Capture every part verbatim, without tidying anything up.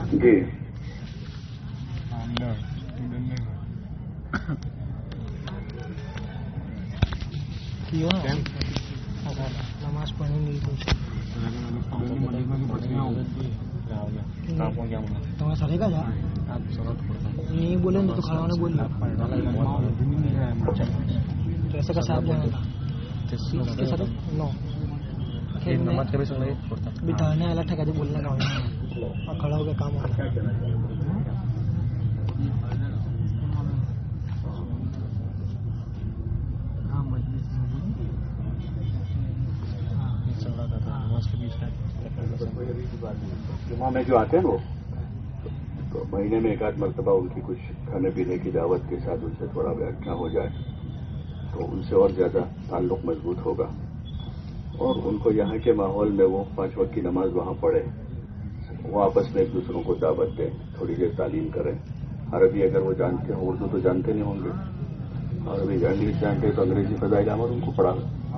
جی نماز پڑھنے نہیں تمہیں سڑے گا جا نہیں بولے تو کھڑا ہونے بول کیسے کا صاحب جانا تھا نو بتانے والا ٹھکا دے بولنے کا اور کھڑا ہو کے کام ہوتا ہے. جمعہ میں جو آتے ہیں وہ تو مہینے میں ایک آدھ مرتبہ ان کی کچھ کھانے پینے کی دعوت کے ساتھ ان سے تھوڑا بیٹھنا ہو جائے تو ان سے اور زیادہ تعلق مضبوط ہوگا اور ان کو یہاں کے ماحول میں وہ پانچ وقت کی نماز وہاں پڑھے, وہ آپس میں ایک دوسروں کو دعوت دیں, تھوڑی دیر تعلیم کریں. عربی اگر وہ جانتے ہیں, اردو تو جانتے نہیں ہوں گے, عربی انگلش جانتے تو انگریزی فضائل احمد ان کو پڑھا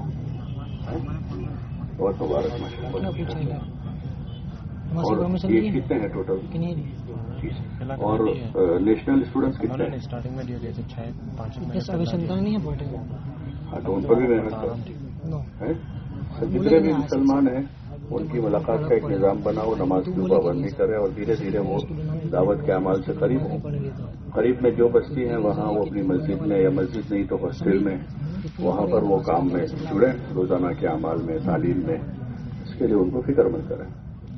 بہت مبارک ماشاءاللہ. اور یہ کتنے ہیں ٹوٹل اور نیشنل اسٹوڈنٹس کتنے ہیں؟ ہاں تو ان پر بھی محنت کرو. جتنے بھی مسلمان ہیں ان کی ملاقات کا ایک نظام بناؤ, نماز کی پابندی کرے اور دھیرے دھیرے وہ دعوت کے اعمال سے قریب ہوں. قریب میں جو بستی ہیں وہاں وہ اپنی مسجد میں یا مسجد نہیں تو ہاسٹل میں وہاں پر وہ کام میں جڑیں, روزانہ کے اعمال میں, تعلیم میں. اس کے لیے ان کو فکر مند کریں.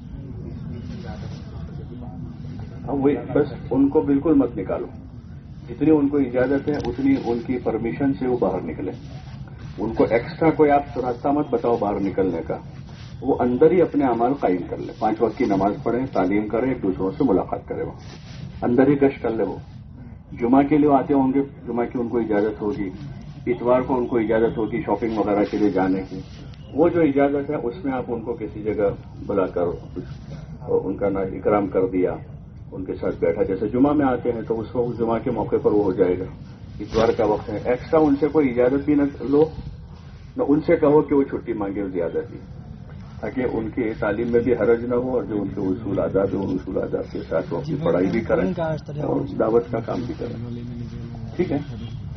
وہی بس ان کو بالکل مت نکالو, جتنی ان کو اجازت ہے اتنی ان کی پرمیشن سے وہ باہر نکلے. ان کو ایکسٹرا کوئی آپ راستہ مت بتاؤ باہر نکلنے کا, وہ اندر ہی اپنے اعمال قائم کر لے. پانچ وقت کی نماز پڑھیں, تعلیم کریں, ایک دوسروں سے ملاقات کرے, وہ اندر ہی گشت کر لے. وہ جمعہ کے لیے آتے ہوں گے, جمعہ کی ان کو اجازت ہوگی, اتوار کو ان کو اجازت ہوگی شاپنگ وغیرہ کے لیے جانے کی. وہ جو اجازت ہے اس میں آپ ان کو کسی جگہ بلا کر ان کا نا اکرام کر دیا, ان کے ساتھ بیٹھا. جیسے جمعہ میں آتے ہیں تو اس وقت جمعہ کے موقع پر وہ ہو جائے گا, اتوار کا وقت ہے. ایکسٹرا ان سے کوئی اجازت بھی نہ لو, نہ ان سے کہو کہ وہ چھٹی مانگے زیادہ تھی, تاکہ ان کی تعلیم میں بھی حرج نہ ہو اور جو ان کے اصول آداب ہے ان اصول آداب کے ساتھ وہ اپنی پڑھائی بھی کریں اور دعوت کا کام بھی کریں. ٹھیک ہے.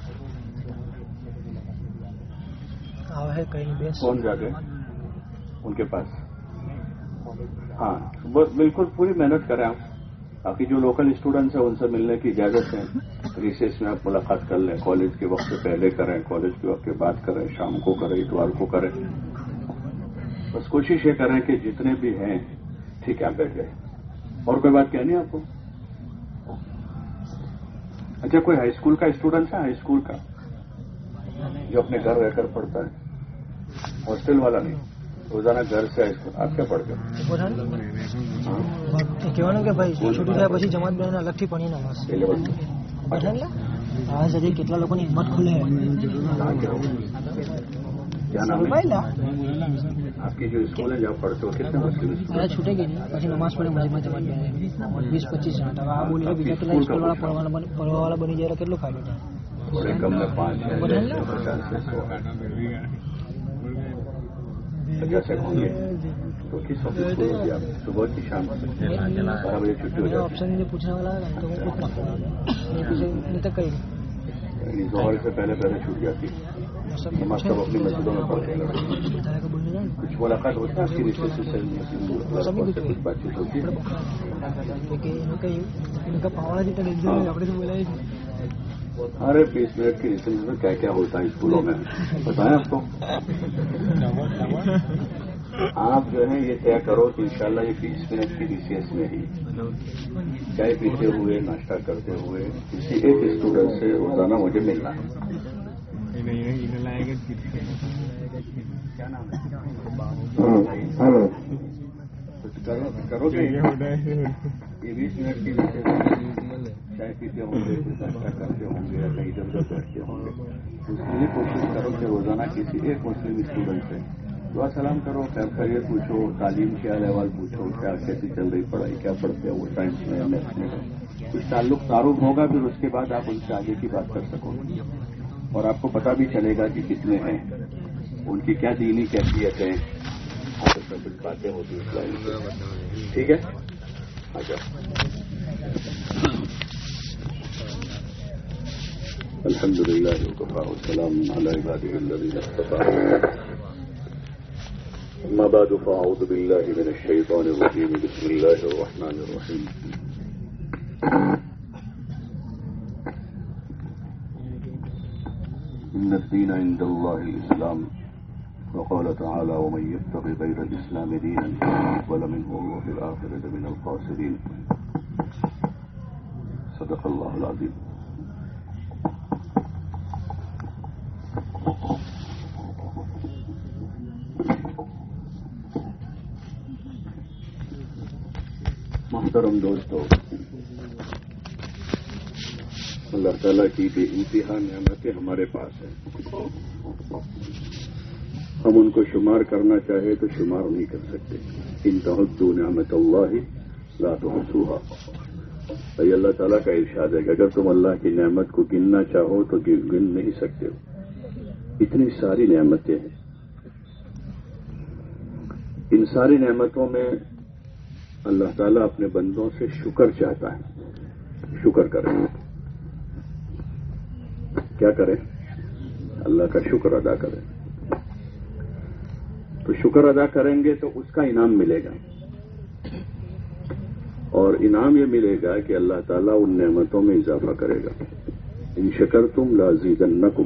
کون جاتے ان کے پاس؟ ہاں بالکل پوری محنت کریں آپ. باقی جو لوکل اسٹوڈنٹس ہیں ان سے ملنے کی اجازت ہے. ریسیس میں آپ ملاقات کر لیں, کالج کے وقت سے پہلے کریں, کالج کے وقت کے بعد کریں, شام کو کریں, اتوار کو کریں. بس کوشش یہ کریں کہ جتنے بھی ہیں ٹھیک ہے آپ بیٹھ گئے. اور کوئی بات کہنی ہے آپ کو؟ اچھا کوئی ہائی اسکول کا اسٹوڈنٹ ہے, ہائی اسکول کا جو اپنے گھر رہ کر پڑھتا ہے, ہاسٹل والا نہیں, روزانہ گھر سے ہائی اسکول. آپ کیا پڑھتے ہو؟ جماعت بنا الگ تھی پڑھی نماز કેટલા લોકોની હિંમત ખુલે. کیا نام ہے آپ کی جو اسکول ہے جہاں پڑھتے ہو کتنے مسلم اسکول چھوٹے گئی نہیں પછી نماز પઢે મસ્જિદમાં જમાત બેસે વીસ પચીસ જણા. હવે આ બોલી બીજા કેટલા સ્કૂલ વાળા પઢવા વાળા બની જાય કેટલો ફાયદો થાય. بڑے کم میں پانچ ہے پچاس سے سو پچاس سے ہوں گے. تو کس وقت اسکول ہوگی آپ؟ صبح کی شام بارہ بجے چھٹی ہو جاتی آپشن مجھے پوچھنے والا تو تک کہیں ہے. ظہر سے پہلے پہلے چھوٹ جاتی ہے. نماز سب اپنی مسجدوں میں پڑھتے ہیں. کچھ ملاقات ہوتی ہے آپ کی رشتے سے کچھ بات چیت ہوتی ہے. ان کا پاوڑا جتنا اپنے سے بولا. ارے بیس منٹ کی ریسرچ میں کیا کیا ہوتا ہے اسکولوں میں بتائیں آپ کو. آپ جو ہے یہ طے کرو کہ انشاءاللہ یہ بیس منٹ کی ریسرچ میں ہی چائے پیتے ہوئے ناشتہ کرتے ہوئے کسی ایک اسٹوڈنٹ سے روزانہ مجھے ملنا ہے. کیا نام ہے؟ کرو گے یہ بیس منٹ کی چائے پیتے ہوں گے, کچھ ناشتہ کرتے ہوں گے, یا کہیں ادھر ادھر بیٹھتے ہوں گے. تو اس کے لیے کوشش کرو کہ روزانہ کسی ایک مسلم اسٹوڈنٹ سے دعا سلام کرو, خیر خیریت پوچھو, تعلیم کے احوال پوچھو, کیا کیسی چل رہی پڑھائی, کیا پڑھتے ہیں وہ سائنس میں میتھس میں. کچھ تعلق تعارف ہوگا, پھر اس کے بعد آپ ان سے آگے کی بات کر سکو گے اور آپ کو پتا بھی چلے گا کہ کتنے ہیں, ان کی کیا دینی کیفیت ہے, اور اس میں کچھ باتیں ہوتی ہیں. ٹھیک ہے. آجا الحمد للہ وکفى والسلام علی عباده الذین اصطفى اما بعد فاعوذ باللہ من الشیطان الرجیم بسم اللہ الرحمن الرحیم ان الدین عند اللہ الاسلام وقال تعالى ومن يبتغ غير الإسلام دينا ولا منه وهو في الآخرة من الخاسرين صدق الله العظيم. محترم دوستو، اللہ تعالیٰ کی بے انتہا نعمتیں ہمارے پاس ہیں. ہم ان کو شمار کرنا چاہے تو شمار نہیں کر سکتے. ان تعدوا نعمت اللہ لا تحصوها. یہ اللہ تعالیٰ کا ارشاد ہے کہ اگر تم اللہ کی نعمت کو گننا چاہو تو گن نہیں سکتے ہو. اتنی ساری نعمتیں ہیں. ان ساری نعمتوں میں اللہ تعالیٰ اپنے بندوں سے شکر چاہتا ہے. شکر کریں. کیا کریں؟ اللہ کا شکر ادا کریں. تو شکر ادا کریں گے تو اس کا انعام ملے گا، اور انعام یہ ملے گا کہ اللہ تعالیٰ ان نعمتوں میں اضافہ کرے گا. ان شکرتم لازیدنکم.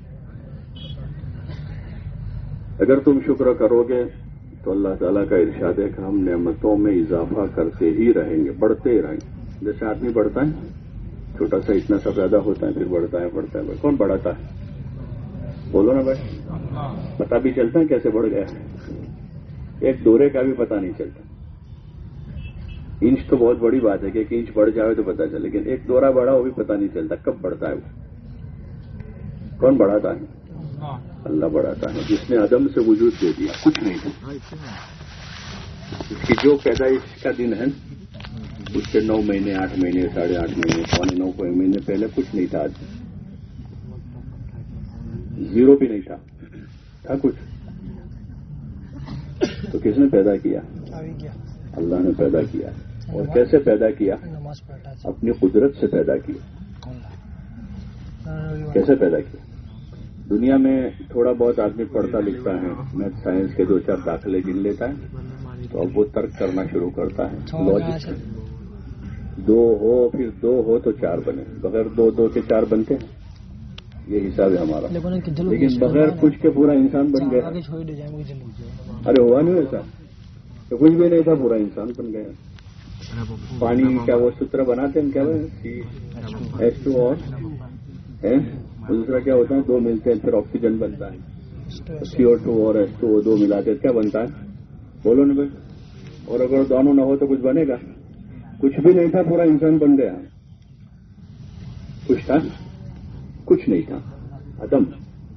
اگر تم شکر کرو گے تو اللہ تعالیٰ کا ارشاد ہے کہ ہم نعمتوں میں اضافہ کرتے ہی رہیں گے، بڑھتے ہی رہیں گے. جیسے آدمی بڑھتا ہے، چھوٹا سا اتنا سا پیدا ہوتا ہے، پھر بڑھتا ہے بڑھتا ہے بڑھتا ہے. کون بڑھاتا ہے؟ بولو نا بھائی. پتا بھی چلتا ہے کیسے بڑھ گیا ہے؟ ایک دورے کا بھی پتا نہیں چلتا. انچ تو بہت بڑی بات ہے کہ ایک انچ بڑھ جائے تو پتا چلے، لیکن ایک دورہ بڑھا وہ بھی پتا نہیں چلتا کب بڑھتا ہے. وہ کون بڑھاتا ہے؟ اللہ بڑھاتا ہے. جس نے عدم سے وجود دے دیا، کچھ نہیں تھا. اس کی جو پیدائش کا دن ہے اس سے نو مہینے آٹھ مہینے ساڑھے آٹھ مہینے پونے نو مہینے پہلے کچھ نہیں تھا. آج زیرو بھی نہیں تھا. تھا کچھ؟ تو کس نے پیدا کیا؟ اللہ نے پیدا کیا. اور کیسے پیدا کیا؟ اپنی قدرت سے پیدا کیا. کیسے پیدا کیا؟ دنیا میں تھوڑا بہت آدمی پڑھتا لکھتا ہے، میتھ سائنس کے دو چار داخلے گن لیتا ہے تو اب وہ ترک کرنا شروع کرتا ہے. لاجک دو ہو پھر دو ہو تو چار بنے، بغیر دو دو کے چار بنتے ہیں. یہ حساب ہے ہمارا. لیکن بغیر کچھ کے پورا انسان بن گیا. ارے ہوا نہیں ایسا تو کچھ بھی نہیں تھا، پورا انسان بن گیا. پانی کیا وہ ستر بناتے ہیں، کیا ایچ ٹو اور دوسرا کیا ہوتا ہے، دو ملتے ہیں پھر آکسیجن بنتا ہے. سی او ٹو اور ایچ ٹو دو ملاتے ہیں کیا بنتا ہے؟ بولو نا بھائی. اور اگر دونوں نہ ہو تو کچھ بنے گا؟ کچھ بھی نہیں تھا، پورا انسان بن گیا. کچھ تھا؟ کچھ نہیں تھا. عدم.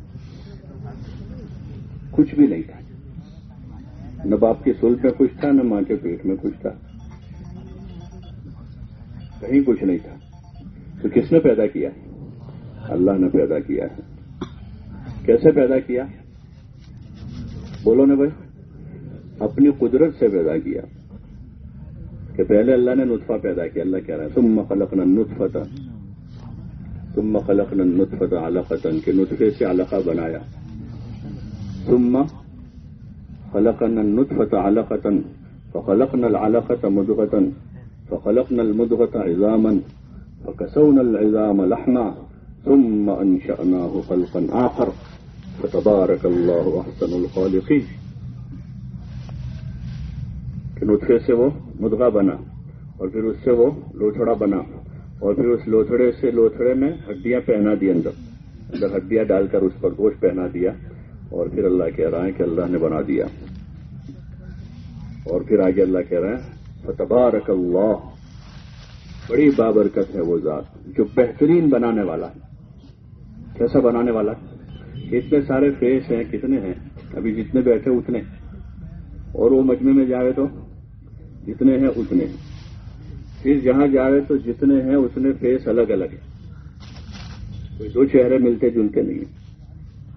کچھ بھی نہیں تھا. نہ باپ کی سلب میں کچھ تھا، نہ ماں کے پیٹ میں کچھ تھا. کہیں کچھ نہیں تھا. تو کس نے پیدا کیا؟ اللہ نے پیدا کیا ہے. کیسے پیدا کیا؟ بولو نا بھائی. اپنی قدرت سے پیدا کیا. کہ پہلے اللہ نے نطفہ پیدا کیا. اللہ کہہ رہا ہے ثم خلقنا النطفۃ ثم خلقنا النطفۃ علقۃ، کہ نطفے سے علقہ بنایا. ثم خلقنا النطفۃ علقۃ فخلقنا العلقۃ مضغۃ فخلقنا المضغۃ عظاما فكسونا العظام لحما ثم انشأناه خلقا آخر فتبارك الله احسن الخالقين. کہ نطفے سے وہ مضغہ بنا، اور پھر اس سے وہ لوتھڑا بنا، اور پھر اس لوتھڑے سے لوتھڑے میں ہڈیاں پہنا دی، اندر اندر ہڈیاں ڈال کر اس پر گوشت پہنا دیا، اور پھر اللہ کہہ رہا ہے کہ اللہ نے بنا دیا. اور پھر آگے اللہ کہہ رہا ہے فتبارک اللہ، بڑی بابرکت ہے وہ ذات جو بہترین بنانے والا ہے. کیسا بنانے والا؟ اتنے سارے فیس ہیں، کتنے ہیں ابھی جتنے بیٹھے اتنے، اور وہ مجمع میں جاوے تو جتنے ہیں اتنے، پھر جہاں جاوے تو جتنے ہیں اتنے فیس الگ الگ ہیں. کوئی دو چہرے ملتے جلتے نہیں ہیں.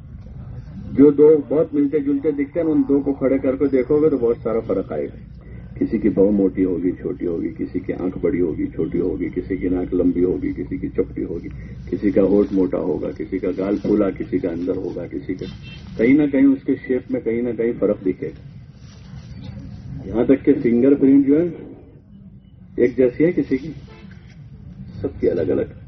جو دو بہت ملتے جلتے دکھتے ہیں ان دو کو کھڑے کر کے دیکھو گے تو بہت سارا فرق آئے گا. کسی کی بہو موٹی ہوگی چھوٹی ہوگی، کسی کی آنکھ بڑی ہوگی چھوٹی ہوگی، کسی کی ناک لمبی ہوگی، کسی کی چپٹی ہوگی، کسی کا ہونٹ موٹا ہوگا، کسی کا گال پھولا، کسی کا اندر ہوگا، کسی کا کہیں نہ کہیں اس کے شیپ میں کہیں نہ کہیں فرق دکھے گا. یہاں تک کہ فنگر پرنٹ جو ہے ایک جیسی ہے کسی کی، سب کی الگ الگ.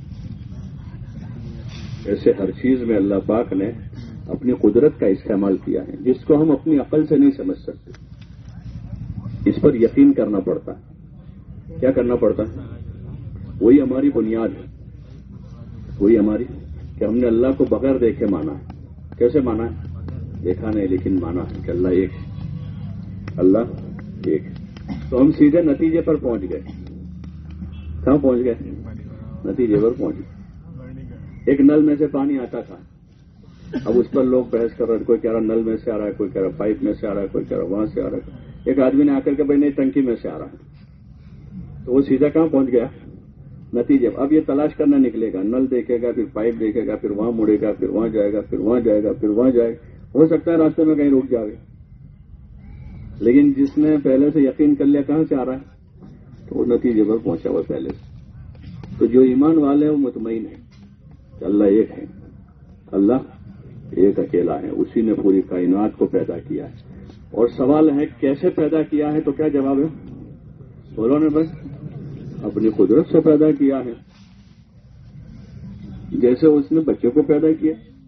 ایسے ہر چیز میں اللہ پاک نے اپنی قدرت کا استعمال کیا ہے جس کو ہم اپنی عقل سے نہیں سمجھ سکتے. اس پر یقین کرنا پڑتا ہے. کیا کرنا پڑتا ہے؟ وہی ہماری بنیاد ہے، وہی ہماری کہ ہم نے اللہ کو بغیر دیکھے مانا ہے. کیسے مانا ہے؟ دیکھا نہیں لیکن مانا ہے کہ اللہ ایک ہے، اللہ ایک ہے. تو ہم سیدھے نتیجے پر پہنچ گئے. کہاں پہنچ گئے؟ نتیجے پر پہنچ گئے. ایک نل میں سے پانی آتا تھا، اب اس پر لوگ بحث کر رہے ہیں. کوئی کہہ رہا نل میں سے آ رہا ہے، کوئی کہہ رہا پائپ میں سے آ رہا ہے، کوئی کہہ رہا وہاں سے آ رہا ہے. ایک آدمی نے آ کر کے بھائی نہیں ٹنکی میں سے آ رہا ہے، تو وہ سیدھا کہاں پہنچ گیا؟ نتیجے. اب یہ تلاش کرنا نکلے گا، نل دیکھے گا، پھر پائپ دیکھے گا، پھر وہاں مڑے گا، پھر وہاں جائے گا، پھر وہاں جائے گا، پھر وہاں جائے گا. ہو سکتا ہے راستے میں کہیں رک جائے، لیکن جس نے پہلے سے یقین کر لیا کہاں سے آ رہا ہے تو وہ نتیجے پر پہنچا ہوا پہلے سے. تو جو ایمان والے ہیں وہ مطمئن ہیں کہ اللہ ایک ہے، اللہ ایک اکیلا ہے. اسی نے پوری کائنات کو پیدا کیا ہے. اور سوال ہے کیسے پیدا کیا ہے؟ تو کیا جواب ہے؟ بولو نے بس اپنی قدرت سے پیدا کیا ہے. جیسے اس نے بچے کو پیدا کیا،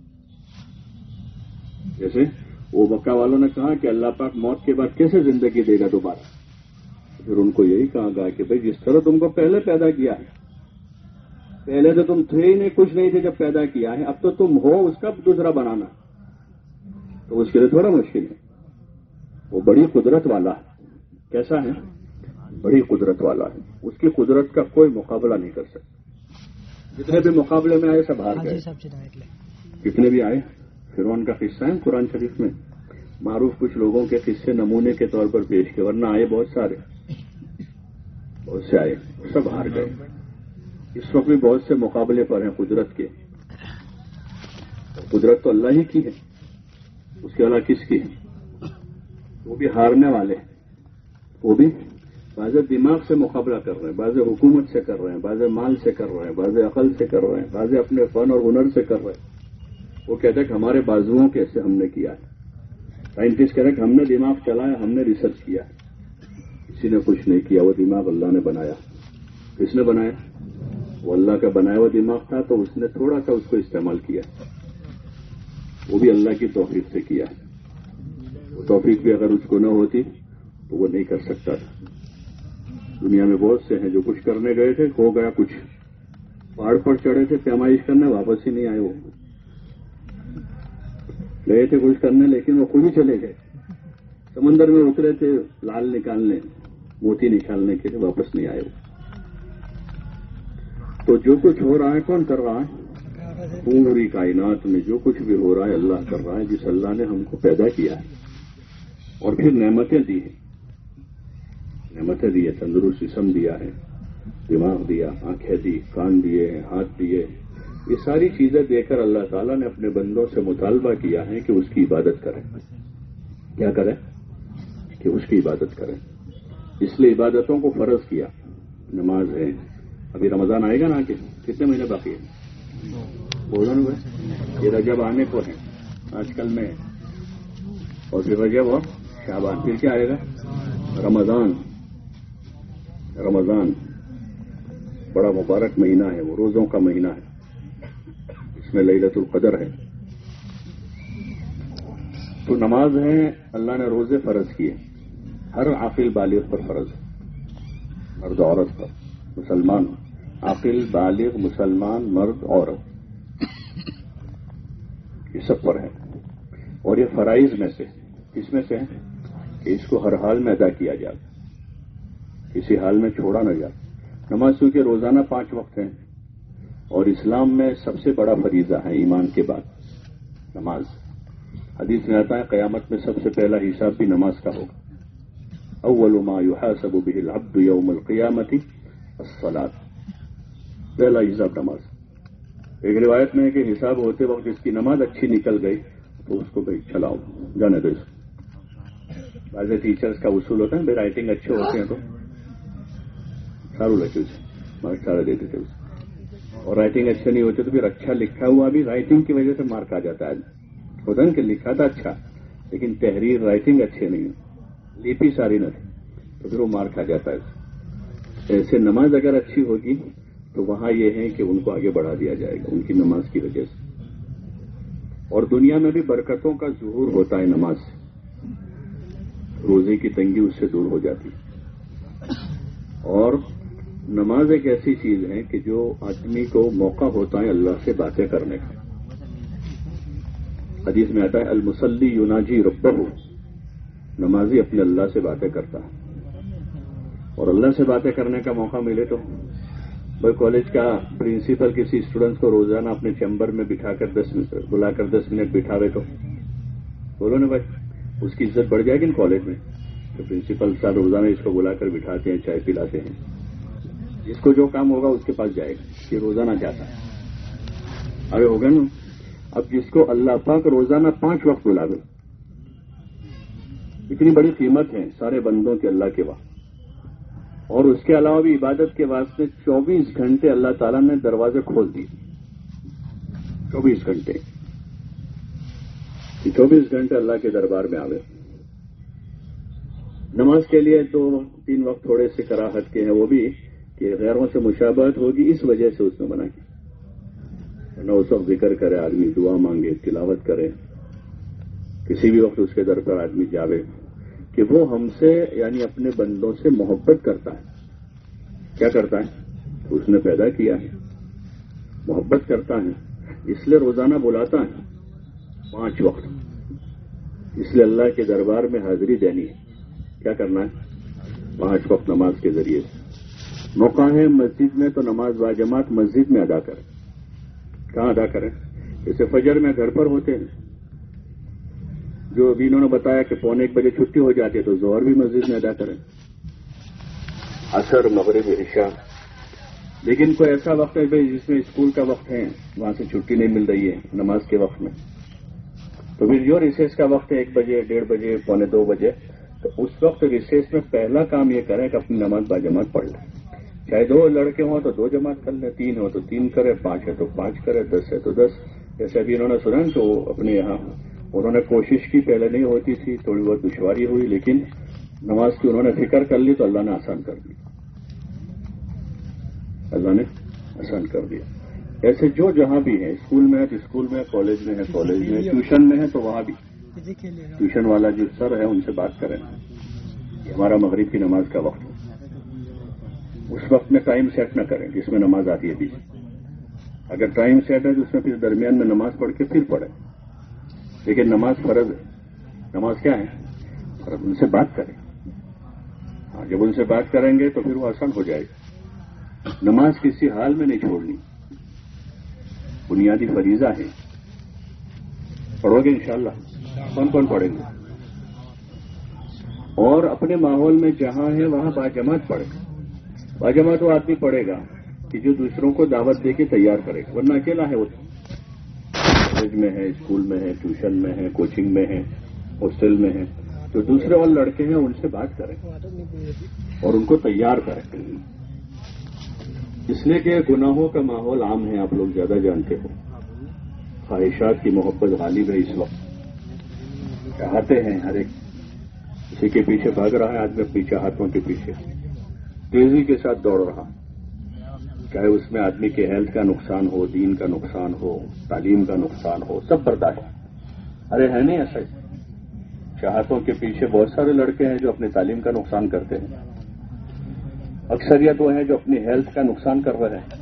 جیسے وہ مکہ والوں نے کہا کہ اللہ پاک موت کے بعد کیسے زندگی دے گا دوبارہ. پھر ان کو یہی کہا گیا کہ بھئی جس طرح تم کو پہلے پیدا کیا ہے، پہلے تو تم تھے ہی نہیں، کچھ نہیں تھے جب پیدا کیا ہے، اب تو تم ہو، اس کا دوسرا بنانا تو اس کے لیے تھوڑا مشکل ہے. وہ بڑی قدرت والا ہے. کیسا ہے؟ بڑی قدرت والا ہے. اس کی قدرت کا کوئی مقابلہ نہیں کر سکتا. جتنے بھی مقابلے میں آئے سب ہار گئے. کتنے بھی آئے. فرعون کا قصہ ہے قرآن شریف میں معروف. کچھ لوگوں کے قصے نمونے کے طور پر پیش کیے، ورنہ آئے بہت سارے، بہت سے آئے، سب ہار گئے. اس وقت بھی بہت سے مقابلے پر ہیں قدرت کے. قدرت تو اللہ ہی کی ہے، اس کے علاوہ کس کی ہے؟ وہ بھی ہارنے والے ہیں. وہ بھی بعض دماغ سے مقابلہ کر رہے ہیں، بعض حکومت سے کر رہے ہیں، بعض مال سے کر رہے ہیں، بعض عقل سے کر رہے ہیں، بعض اپنے فن اور ہنر سے کر رہے ہیں. وہ کہتے ہیں کہ ہمارے بازوؤں کیسے ہم نے کیا ہے. سائنٹسٹ کہتے ہیں کہ ہم نے دماغ چلایا، ہم نے ریسرچ کیا. کسی نے کچھ نہیں کیا، وہ دماغ اللہ نے بنایا. کس نے بنایا؟ وہ اللہ کا بنایا ہوا دماغ تھا، تو اس نے تھوڑا سا اس کو استعمال کیا، وہ بھی اللہ کی توفیق سے کیا. وہ توفیق بھی اگر اس کو نہ ہوتی تو وہ نہیں کر سکتا تھا. دنیا میں بہت سے ہیں جو کچھ کرنے گئے تھے، ہو گیا کچھ. پہاڑ پر چڑھے تھے پیمائش کرنے، واپس ہی نہیں آئے. وہ گئے تھے کچھ کرنے لیکن وہ خود ہی چلے گئے. سمندر میں اترے تھے لال نکالنے، موتی نکالنے کے لیے، واپس نہیں آئے. تو جو کچھ ہو رہا ہے کون کر رہا ہے؟ پوری کائنات میں جو کچھ بھی ہو رہا ہے اللہ کر رہا ہے، جس اللہ نے ہم کو پیدا کیا ہے اور پھر نعمتیں دی ہیں. نعمتیں دی ہے، تندرست جسم دیا ہے، دماغ دیا، آنکھیں دی، کان دیے، ہاتھ دیے. یہ ساری چیزیں دے کر اللہ تعالیٰ نے اپنے بندوں سے مطالبہ کیا ہے کہ اس کی عبادت کریں. کیا کریں؟ کہ اس کی عبادت کریں. اس لیے عبادتوں کو فرض کیا. نماز ہے. ابھی رمضان آئے گا نا، کہ کتنے مہینے باقی ہے؟ بولو نا، یہ رجب آنے کو ہے آج کل میں، اور پھر رجب اور شعبان، پھر کیا آئے گا؟ رمضان. رمضان بڑا مبارک مہینہ ہے، وہ روزوں کا مہینہ ہے. اس میں لیلۃ القدر ہے. تو نماز ہے، اللہ نے روزے فرض کیے ہر عاقل بالغ پر فرض ہے، مرد عورت پر، مسلمان عاقل بالغ مسلمان مرد عورت، یہ سب پر ہے. اور یہ فرائض میں سے کس میں سے ہے کہ اس کو ہر حال میں ادا کیا جائے، کسی حال میں چھوڑا نہ جائے. نماز چونکہ روزانہ پانچ وقت ہیں اور اسلام میں سب سے بڑا فریضہ ہے ایمان کے بعد نماز. حدیث میں آتا ہے قیامت میں سب سے پہلا حساب بھی نماز کا ہوگا. اول ما يحاسب به العبد يوم القيامة الصلاة. پہلا حساب نماز. ایک روایت میں ہے کہ حساب ہوتے وقت اس کی نماز اچھی نکل گئی تو اس کو بھائی چلاؤ، جانے دو اس کو، એઝ એ ટીચર્સ કા ઉસૂલ હોતા है राइटिंग अच्छे होते हैं तो सारू लगे उसे मार्क्स सारा देते थे उसे, और राइटिंग अच्छे नहीं होते तो फिर अच्छा लिखा हुआ भी राइटिंग की वजह से मार्क आ जाता है। होता है कि लिखा था अच्छा लेकिन तहरीर राइटिंग अच्छे नहीं, लिपि सारी न थी तो फिर वो मार्क आ जाता है। ऐसे नमाज अगर अच्छी होगी तो वहां ये है कि उनको आगे बढ़ा दिया जाएगा उनकी नमाज की वजह से, और दुनिया में भी बरकतों का ज़ुहूर होता है नमाज से, रोजे की तंगी उससे दूर हो जाती है। और नमाज एक ऐसी चीज है कि जो आदमी को मौका होता है अल्लाह से बातें करने का। हदीस में आता है अल मुसल्ली युनाजी रब्बहू, नमाजी अपने अल्लाह से बातें करता है, और अल्लाह से बातें करने का मौका मिले तो भाई कॉलेज का प्रिंसिपल किसी स्टूडेंट्स को रोजाना अपने चैम्बर में बिठाकर दस मिनट बुलाकर दस मिनट बिठावे तो बोलो ना भाई, उसकी इज्जत बढ़ जाएगी ना कॉलेज में। तो प्रिंसिपल साहब रोजाना इसको बुलाकर बिठाते हैं, चाय पिलाते हैं, जिसको जो काम होगा उसके पास जाएगा कि रोजाना जाता है। अरे होगा ना, अब जिसको अल्लाह पाक रोजाना पांच वक्त बुलावे, इतनी बड़ी कीमत है सारे बंदों के अल्लाह के वहां, और उसके अलावा भी इबादत के वास्ते चौबीस घंटे अल्लाह ताला ने दरवाजे खोल दिए। चौबीस घंटे चौबीस घंटे अल्लाह के दरबार में आवे। नमाज के लिए तो तीन वक्त थोड़े से कराहत के हैं, वो भी कि गैरों से मुशाबहत होगी इस वजह से उसने मना किया। न उस वक्त जिक्र करे आदमी, दुआ मांगे, तिलावत करे, किसी भी वक्त उसके दर पर आदमी जावे कि वो हमसे यानी अपने बंदों से मोहब्बत करता है। क्या करता है? उसने पैदा किया है, मोहब्बत करता है, इसलिए रोजाना बुलाता है पांच वक्त, इसलिए अल्लाह के दरबार में हाजिरी देनी है। क्या करना है? पांच वक्त नमाज के जरिए से। मौका है मस्जिद में तो नमाज बाजमात मस्जिद में अदा करें। कहां अदा करें? जैसे फजर में घर पर होते हैं, जो अभी इन्होंने बताया कि पौने एक बजे छुट्टी हो जाती है तो जोहर भी मस्जिद में अदा करें, असर मगरिब इशा। लेकिन कोई ऐसा वक्त है भाई जिसमें स्कूल का वक्त है, वहां से छुट्टी नहीं मिल रही है नमाज के वक्त में, तो फिर जो रिसेस का वक्त है एक बजे, डेढ़ बजे, पौने दो बजे, तो उस वक्त रिसेस में पहला काम ये करें कि अपनी नमाज बाजमात पढ़ लें। चाहे दो लड़के हों तो दो जमात कर लें, तीन हो तो तीन करे, पांच है तो पांच करे, दस है तो दस। जैसे अभी इन्होंने सुना तो अपने यहाँ उन्होंने कोशिश की, पहले नहीं होती थी, थोड़ी बहुत दुश्वारी हुई, लेकिन नमाज की उन्होंने फिक्र कर ली तो अल्लाह ने आसान कर दी, अल्लाह ने आसान कर दिया। ऐसे जो जहां भी है, स्कूल में है तो स्कूल में, कॉलेज में है कॉलेज में, ट्यूशन में है तो वहां भी ट्यूशन वाला जो सर है उनसे बात करें कि हमारा मगरिब की नमाज का वक्त हो, उस वक्त में टाइम सेट न करें जिसमें नमाज आती है बीच। अगर टाइम सेट है तो उसमें फिर दरमियान में नमाज पढ़ के फिर पढ़े, लेकिन नमाज फर्ज है। नमाज क्या है? फर्ज। उनसे बात करें। हाँ, जब उनसे बात करेंगे तो फिर वो आसान हो जाएगा। नमाज किसी हाल में नहीं छोड़नी, बुनियादी फरीजा है। पढ़ोगे इंशाअल्लाह? कौन कौन पढ़ेंगे? और अपने माहौल में जहां है वहां बाजमात पढ़े। बाजमात वो आदमी पढ़ेगा कि जो दूसरों को दावत देके तैयार करेगा, वरना अकेला है वो। कॉलेज में है, स्कूल में है, ट्यूशन में है, कोचिंग में है, हॉस्टल में है, तो दूसरे वाले लड़के हैं उनसे बात करें और उनको तैयार करें। इसलिए कि गुनाहों का माहौल आम है, आप लोग ज्यादा जानते हो। ख्वाहिशात की मोहब्बत गालिब है इस वक्त, चाहते हैं हर एक, किसी के पीछे भाग रहा है आदमी, अपनी चाहतों के पीछे तेजी के साथ दौड़ रहा, चाहे उसमें आदमी के हेल्थ का नुकसान हो, दीन का नुकसान हो, तालीम का नुकसान हो, सब बर्दाश्त। अरे है नहीं ऐसा? चाहतों के पीछे बहुत सारे लड़के हैं जो अपनी तालीम का नुकसान करते हैं, अक्सरियत वो है जो अपनी हेल्थ का नुकसान कर रहे हैं,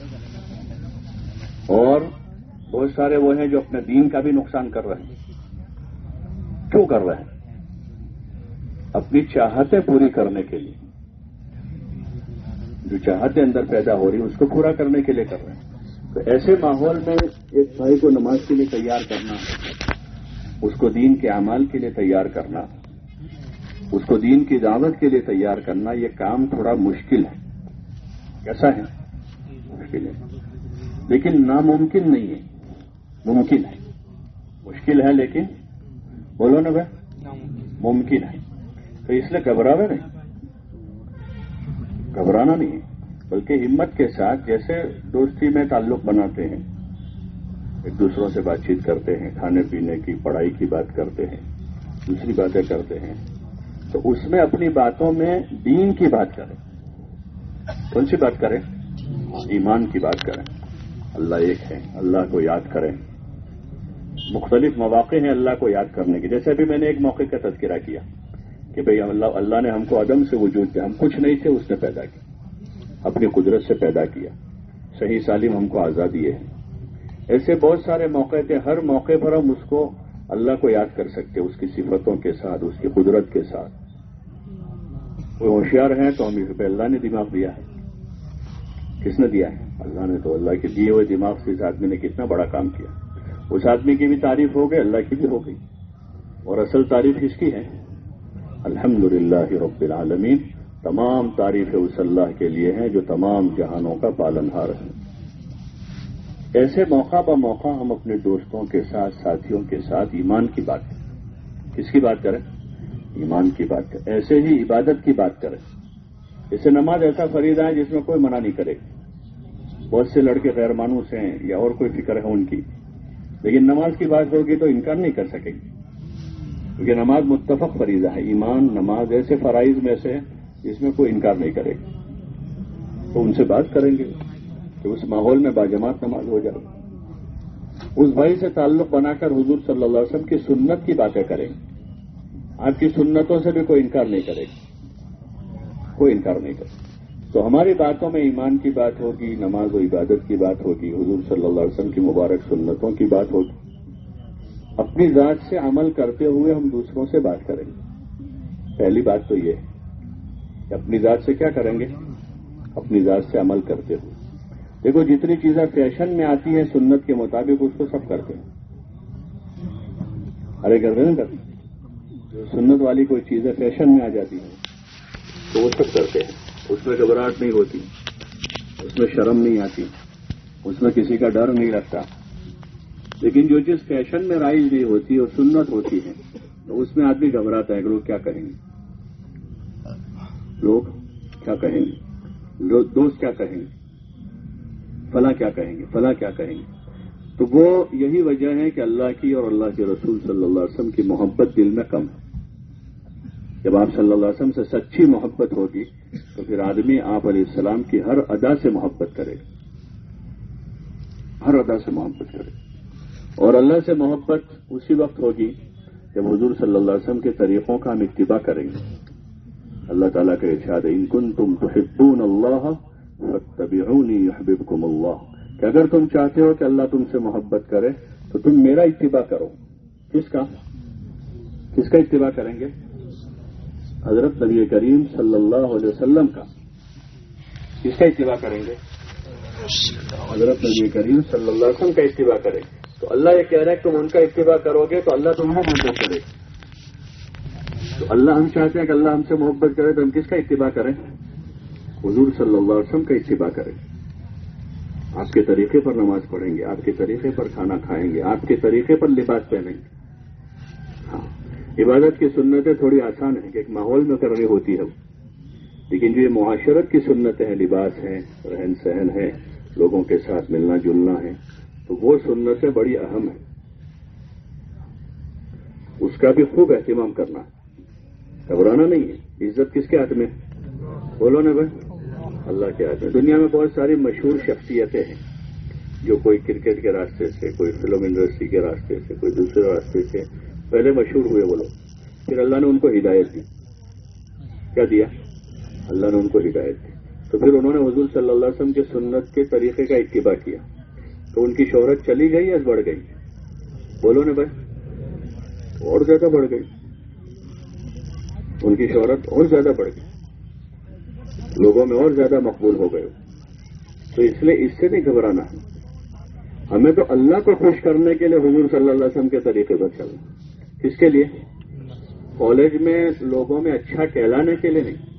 और बहुत सारे वो हैं जो अपने दीन का भी नुकसान कर रहे हैं। क्यों कर रहे हैं? अपनी चाहतें पूरी करने के लिए। जो चाहतें अंदर पैदा हो रही उसको पूरा करने के लिए कर रहे हैं। तो ऐसे माहौल में एक भाई को नमाज के लिए तैयार करना, उसको दीन के अमाल के लिए तैयार करना, उसको दीन की दावत के लिए तैयार करना, ये काम थोड़ा मुश्किल है। कैसा है? मुश्किल है, लेकिन नामुमकिन नहीं है, मुमकिन है। मुश्किल है लेकिन बोलो ना भाई, मुमकिन है। تو اس لیے گھبرانا نہیں، گھبرانا نہیں ہے، بلکہ ہمت کے ساتھ جیسے دوستی میں تعلق بناتے ہیں، ایک دوسروں سے بات چیت کرتے ہیں، کھانے پینے کی پڑھائی کی بات کرتے ہیں، دوسری باتیں کرتے ہیں، تو اس میں اپنی باتوں میں دین کی بات کریں۔ کون سی بات کریں؟ ایمان کی بات کریں، اللہ ایک ہے، اللہ کو یاد کریں۔ مختلف مواقع ہیں اللہ کو یاد کرنے کے، جیسے ابھی میں نے ایک موقع کا تذکرہ کیا کہ بھئی اللہ اللہ نے ہم کو عدم سے وجود دیا، ہم کچھ نہیں تھے، اس نے پیدا کیا، اپنی قدرت سے پیدا کیا، صحیح سالم ہم کو آزادی ہے۔ ایسے بہت سارے موقع تھے، ہر موقع پر ہم اس کو اللہ کو یاد کر سکتے، اس کی صفتوں کے ساتھ، اس کی قدرت کے ساتھ۔ کوئی ہوشیار ہیں تو ہم پہ اللہ نے دماغ دیا ہے۔ کس نے دیا ہے؟ اللہ نے۔ تو اللہ کے دیے ہوئے دماغ سے اس آدمی نے کتنا بڑا کام کیا۔ اس آدمی کی بھی تعریف ہو گئی، اللہ کی بھی ہو گئی، اور اصل تعریف کس کی ہے؟ الحمدللہ رب العالمین۔ تمام تعریفیں اس اللہ کے لیے ہیں جو تمام جہانوں کا پالنہار ہے۔ ایسے موقع با موقع ہم اپنے دوستوں کے ساتھ، ساتھیوں کے ساتھ ایمان کی بات کریں۔ کس کی بات کریں؟ ایمان کی بات کریں۔ ایسے ہی عبادت کی بات کریں۔ جیسے نماز ایسا فریضہ ہے جس میں کوئی منع نہیں کرے۔ بہت سے لڑکے غیر مانوس ہیں یا اور کوئی فکر ہے ان کی، لیکن نماز کی بات ہوگی تو انکار نہیں کر سکیں گے، کیونکہ نماز متفق فریضہ ہے۔ ایمان، نماز ایسے فرائض میں سے جس میں کوئی انکار نہیں کرے گا، تو ان سے بات کریں گے کہ اس ماحول میں باجماعت نماز ہو جائے۔ اس بھائی سے تعلق بنا کر حضور صلی اللہ علیہ وسلم کی سنت کی باتیں کریں۔ آپ کی سنتوں سے بھی کوئی انکار نہیں کرے گا، کوئی انکار نہیں کرے۔ تو ہماری باتوں میں ایمان کی بات ہوگی، نماز و عبادت کی بات ہوگی، حضور صلی اللہ علیہ وسلم کی مبارک سنتوں کی بات ہوگی۔ اپنی ذات سے عمل کرتے ہوئے ہم دوسروں سے بات کریں گے۔ پہلی بات تو یہ ہے کہ اپنی ذات سے کیا کریں گے؟ اپنی ذات سے عمل کرتے ہوئے۔ دیکھو جتنی چیزیں فیشن میں آتی ہیں سنت کے مطابق اس کو سب کرتے ہیں، ارے کرتے ہیں کرتے جو سنت والی کوئی چیزیں فیشن میں آ جاتی ہیں تو وہ سب کرتے ہیں، اس میں گھبراہٹ نہیں ہوتی، اس میں شرم نہیں آتی، اس میں کسی کا ڈر نہیں لگتا۔ لیکن جو چیز فیشن میں رائج نہیں ہوتی اور سنت ہوتی ہے تو اس میں آدمی گھبراتا ہے کہ لوگ کیا کہیں گے، لوگ کیا کہیں گے، دوست کیا کہیں گے، فلاں کیا کہیں گے، فلاں کیا کہیں گے۔ تو وہ یہی وجہ ہے کہ اللہ کی اور اللہ کے رسول صلی اللہ علیہ وسلم کی محبت دل میں کم ہے۔ جب آپ صلی اللہ علیہ وسلم سے سچی محبت ہوگی تو پھر آدمی آپ علیہ السلام کی ہر ادا سے محبت کرے گا، ہر ادا سے محبت کرے گا۔ اور اللہ سے محبت اسی وقت ہوگی جب حضور صلی اللہ علیہ وسلم کے طریقوں کا ہم اتباع کریں گے۔ اللہ تعالیٰ کا ارشاد ہے، ان کنتم تحبون اللہ فاتبعونی یحببکم اللہ، کہ اگر تم چاہتے ہو کہ اللہ تم سے محبت کرے تو تم میرا اتباع کرو۔ کس کا؟ کس کا اتباع کریں گے؟ حضرت نبی کریم صلی اللہ علیہ وسلم کا۔ کس کا اتباع کریں گے؟ حضرت نبی کریم صلی اللہ علیہ وسلم کا اتباع کریں گے۔ تو اللہ یہ کہہ رہا ہے کہ تم ان کا اتباع کرو گے تو اللہ تمہیں محبت کرے گا۔ تو اللہ ہم چاہتے ہیں کہ اللہ ہم سے محبت کرے تو ہم کس کا اتباع کریں؟ حضور صلی اللہ علیہ وسلم کا اتباع کریں۔ آپ کے طریقے پر نماز پڑھیں گے، آپ کے طریقے پر کھانا کھائیں گے، آپ کے طریقے پر لباس پہنیں گے۔ ہاں، عبادت کی سنتیں تھوڑی آسان ہیں کہ ایک ماحول میں کرنی ہوتی ہے، لیکن جو یہ معاشرت کی سنتیں ہیں، لباس ہیں، رہن سہن ہے، لوگوں کے ساتھ ملنا جلنا ہے، تو وہ سنتیں بڑی اہم ہیں، اس کا بھی خوب اہتمام کرنا ہے، گھبرانا نہیں ہے۔ عزت کس کے ہاتھ میں؟ بولو نا بھائی، اللہ کے ہاتھ میں۔ دنیا میں بہت ساری مشہور شخصیتیں ہیں جو کوئی کرکٹ کے راستے سے، کوئی فلم انڈسٹری کے راستے سے، کوئی دوسرے راستے سے پہلے مشہور ہوئے وہ لوگ، پھر اللہ نے ان کو ہدایت دی۔ کیا دیا؟ اللہ نے ان کو ہدایت دی، تو پھر انہوں نے حضور صلی اللہ علیہ وسلم کے سنت کے طریقے کا اتباع کیا، تو ان کی شہرت چلی گئی یا بڑھ گئی؟ بولو نا بھائی، اور زیادہ بڑھ گئی، ان کی شہرت اور زیادہ بڑھ گئی، لوگوں میں اور زیادہ مقبول ہو گئے۔ تو اس لیے اس سے نہیں گھبرانا ہے، ہمیں تو اللہ کو خوش کرنے کے لیے حضور صلی اللہ علیہ وسلم کے طریقے پر چلنا۔ کس کے لیے؟ کالج میں لوگوں میں اچھا کہلانے کے لیے نہیں،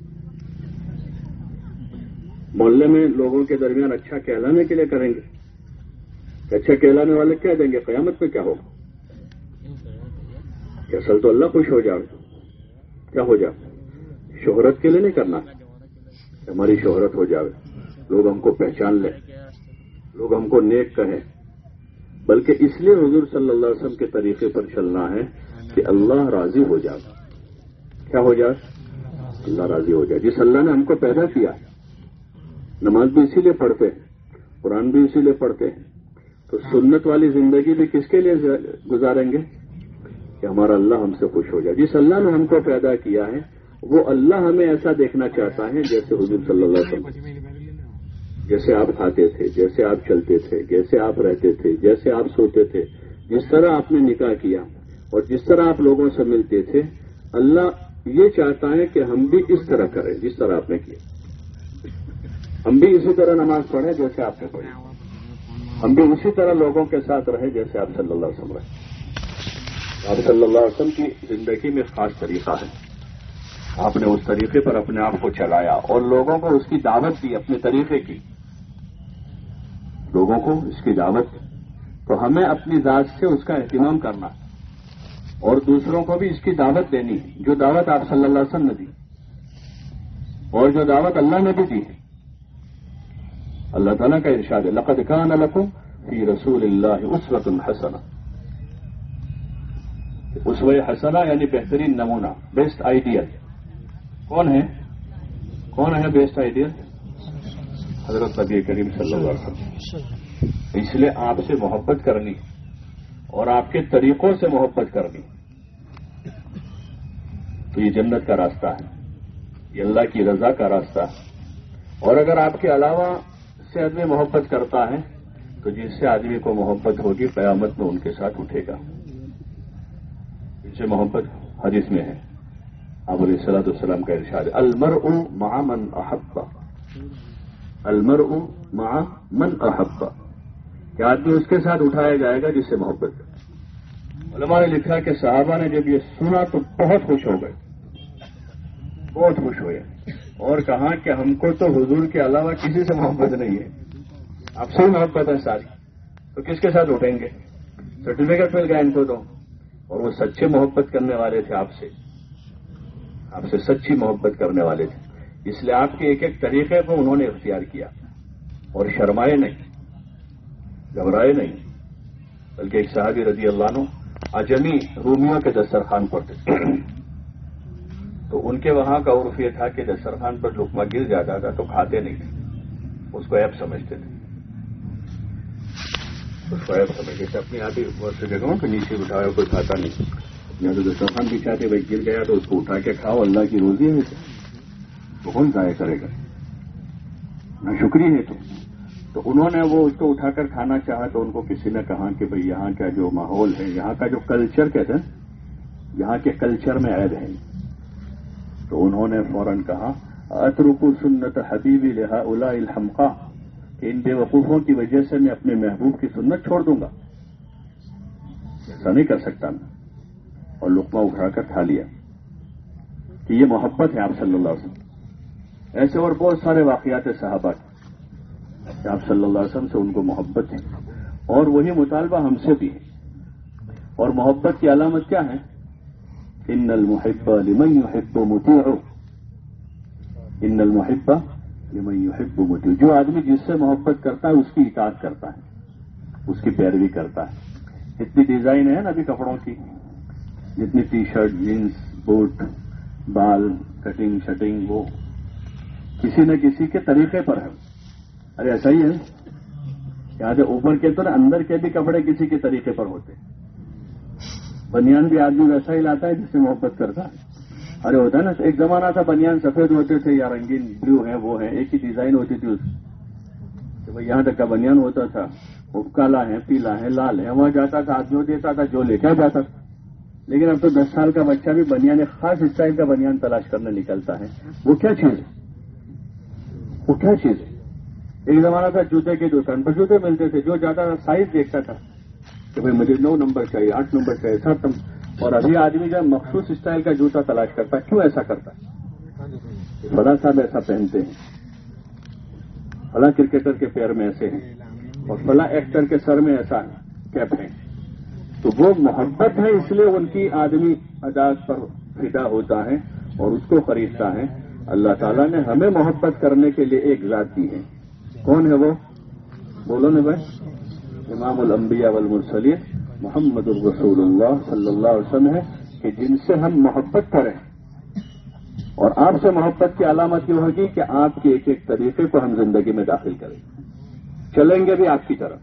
محلے میں لوگوں کے درمیان اچھا کہلانے کے لیے کریں گے۔ اچھا کہلانے والے کہہ دیں گے قیامت میں کیا ہوگا کہ اصل تو اللہ خوش ہو جائے، کیا ہو جائے؟ شہرت کے لیے نہیں کرنا، ہماری شہرت ہو جائے، لوگ ہم کو پہچان لیں، لوگ ہم کو نیک کہیں، بلکہ اس لیے حضور صلی اللہ علیہ وسلم کے طریقے پر چلنا ہے کہ اللہ راضی ہو جائے۔ کیا ہو جائے؟ اللہ راضی ہو جائے۔ جس اللہ نے ہم کو پیدا کیا، نماز بھی اسی لیے پڑھتے ہیں، قرآن بھی اسی لیے پڑھتے ہیں، تو سنت والی زندگی بھی کس کے لیے گزاریں گے؟ کہ ہمارا اللہ ہم سے خوش ہو جائے۔ جس اللہ نے ہم کو پیدا کیا ہے وہ اللہ ہمیں ایسا دیکھنا چاہتا ہے جیسے حضور صلی اللہ علیہ وسلم، جیسے آپ کھاتے تھے، جیسے آپ چلتے تھے، جیسے آپ رہتے تھے، جیسے آپ سوتے تھے، جس طرح آپ نے نکاح کیا اور جس طرح آپ لوگوں سے ملتے تھے، اللہ یہ چاہتا ہے کہ ہم بھی اس طرح کریں جس طرح آپ نے کیا، ہم بھی اسی طرح نماز پڑھیں جیسے آپ نے پڑھی، ہم بھی اسی طرح لوگوں کے ساتھ رہیں جیسے آپ صلی اللہ علیہ وسلم رہے۔ آپ صلی اللہ علیہ وسلم کی زندگی میں خاص طریقہ ہے، آپ نے اس طریقے پر اپنے آپ کو چلایا اور لوگوں کو اس کی دعوت دی، اپنے طریقے کی، لوگوں کو اس کی دعوت دی۔ تو ہمیں اپنی ذات سے اس کا اہتمام کرنا اور دوسروں کو بھی اس کی دعوت دینی ہے، جو دعوت آپ صلی اللہ علیہ وسلم نے دی اور جو دعوت اللہ نے بھی دی ہے۔ اللہ تعالیٰ کا ارشاد ہے، لقد کان لکم فی رسول اللہ اسوۃ حسنہ۔ اسوہ حسنہ یعنی بہترین نمونہ، بیسٹ آئیڈیل۔ کون ہے کون ہے بیسٹ آئیڈیل؟ حضرت نبی کریم صلی اللہ علیہ وسلم۔ اس لیے آپ سے محبت کرنی اور آپ کے طریقوں سے محبت کرنی، تو یہ جنت کا راستہ ہے، یہ اللہ کی رضا کا راستہ ہے۔ اور اگر آپ کے علاوہ سے آدمی محبت کرتا ہے تو جس سے آدمی کو محبت ہوگی قیامت میں ان کے ساتھ اٹھے گا، جس سے محبت حدیث میں ہے، آپ علیہ الصلوۃ والسلام کا ارشاد ہے، المرء مع من احب، المرء مع من احب، کہ آدمی اس کے ساتھ اٹھایا جائے گا جس سے محبت کرے۔ علماء نے لکھا کہ صحابہ نے جب یہ سنا تو بہت خوش ہو گئے، بہت خوش ہوئے اور کہا کہ ہم کو تو حضور کے علاوہ کسی سے محبت نہیں ہے، آپ سے محبت ہے ساری، تو کس کے ساتھ اٹھیں گے؟ سرٹیفکیٹ مل گیا ان کو تو، اور وہ سچے محبت کرنے والے تھے، آپ سے آپ سے سچی محبت کرنے والے تھے، اس لیے آپ کے ایک ایک طریقے کو انہوں نے اختیار کیا اور شرمائے نہیں، گھبرائے نہیں، بلکہ ایک صحابی رضی اللہ عنہ اجمی رومیوں کے دسترخوان پر تھے، تو ان کے وہاں کا عرف یہ تھا کہ دسترخوان پر لقمہ گر جاتا تھا تو کھاتے نہیں تھے، اس کو عیب سمجھتے تھے، اس کو عیب سمجھتے تھے، اپنی آدھی بہت سی جگہوں پہ نیچے اٹھایا کوئی کھاتا نہیں، یا تو دسترخوان بچھاتے بھائی گر گیا تو اس کو اٹھا کے کھاؤ، اللہ کی روزی ہے تو کون ضائع کرے گا، نہ شکری ہے تو تو انہوں نے وہ اس کو اٹھا کر کھانا چاہا تو ان کو کسی نے کہا کہ بھئی یہاں کا جو ماحول ہے، یہاں کا جو کلچر کہتے ہیں، یہاں کے کلچر میں عیب ہے، تو انہوں نے فوراً کہا اترکوا سنت حبیبی لہؤلاء الحمقاء، کہ ان بے وقوفوں کی وجہ سے میں اپنے محبوب کی سنت چھوڑ دوں گا، ایسا نہیں کر سکتا میں، اور لقمہ اٹھا کر کھا لیا، کہ یہ محبت ہے آپ صلی اللہ علیہ وسلم۔ ایسے اور بہت سارے واقعات صحابہ کہ آپ صلی اللہ علیہ وسلم سے ان کو محبت ہے، اور وہی مطالبہ ہم سے بھی ہے۔ اور محبت کی علامت کیا ہے؟ ان المحب لمن يحب مطیع، ان المحب لمن يحب مطیع، جو آدمی جس سے محبت کرتا ہے اس کی اطاعت کرتا ہے، اس کی پیروی کرتا ہے۔ اتنی ڈیزائن ہے نا ابھی کپڑوں کی، جتنی ٹی شرٹ، جینس، بوٹ، بال کٹنگ شٹنگ، وہ کسی نہ کسی کے طریقے پر ہے۔ ارے ایسا ہی ہے، یہاں سے اوپر کے تو اندر کے بھی کپڑے کسی کے طریقے پر ہوتے ہیں۔ بنیان بھی آدمی ویسا ہی لاتا ہے جس سے محبت کرتا ہے۔ ارے ہوتا ہے نا، ایک زمانہ تھا بنیان سفید ہوتے تھے یا رنگین بلو ہیں وہ ہیں، ایک ہی ڈیزائن ہوتی تھی اس کہ بھائی یہاں تک کا بنیان ہوتا تھا، وہ کالا ہے، پیلا ہے، لال ہے، وہاں جاتا تھا جو دیتا تھا جو لے کے جاتا تھا۔ لیکن اب تو دس سال کا بچہ بھی بنیان، ایک خاص اسٹائل کا بنیان تلاش کرنے نکلتا ہے۔ وہ کیا چیز ہے؟ وہ کیا چیز ہے؟ ایک زمانہ تھا جوتے کی دکان پر جوتے ملتے تھے، جو جاتا تھا سائز دیکھتا تھا کہ بھائی مجھے نو نمبر چاہیے، آٹھ نمبر چاہیے، سات نمبر، اور ابھی آدمی جو مخصوص اسٹائل کا جوتا تلاش کرتا ہے۔ کیوں ایسا کرتا ہے؟ فلاں صاحب ایسا پہنتے ہیں، فلاں کرکٹر کے پیر میں ایسے ہیں، اور فلاں ایکٹر کے سر میں ایسا کیپ ہے، تو وہ محبت ہے، اس لیے ان کی آدمی اداز پر فدا ہوتا ہے اور اس کو خریدتا ہے. اللہ تعالیٰ نے ہمیں محبت کرنے کے لیے ایک ذات دی ہے. کون ہے وہ؟ بولو نا بھائی. امام الانبیاء والمرسلین محمد الرسول اللہ صلی اللہ علیہ وسلم ہے کہ جن سے ہم محبت کریں. اور آپ سے محبت کی علامت یہ ہوگی کہ آپ کے ایک ایک طریقے کو ہم زندگی میں داخل کریں. چلیں گے بھی آپ کی طرف.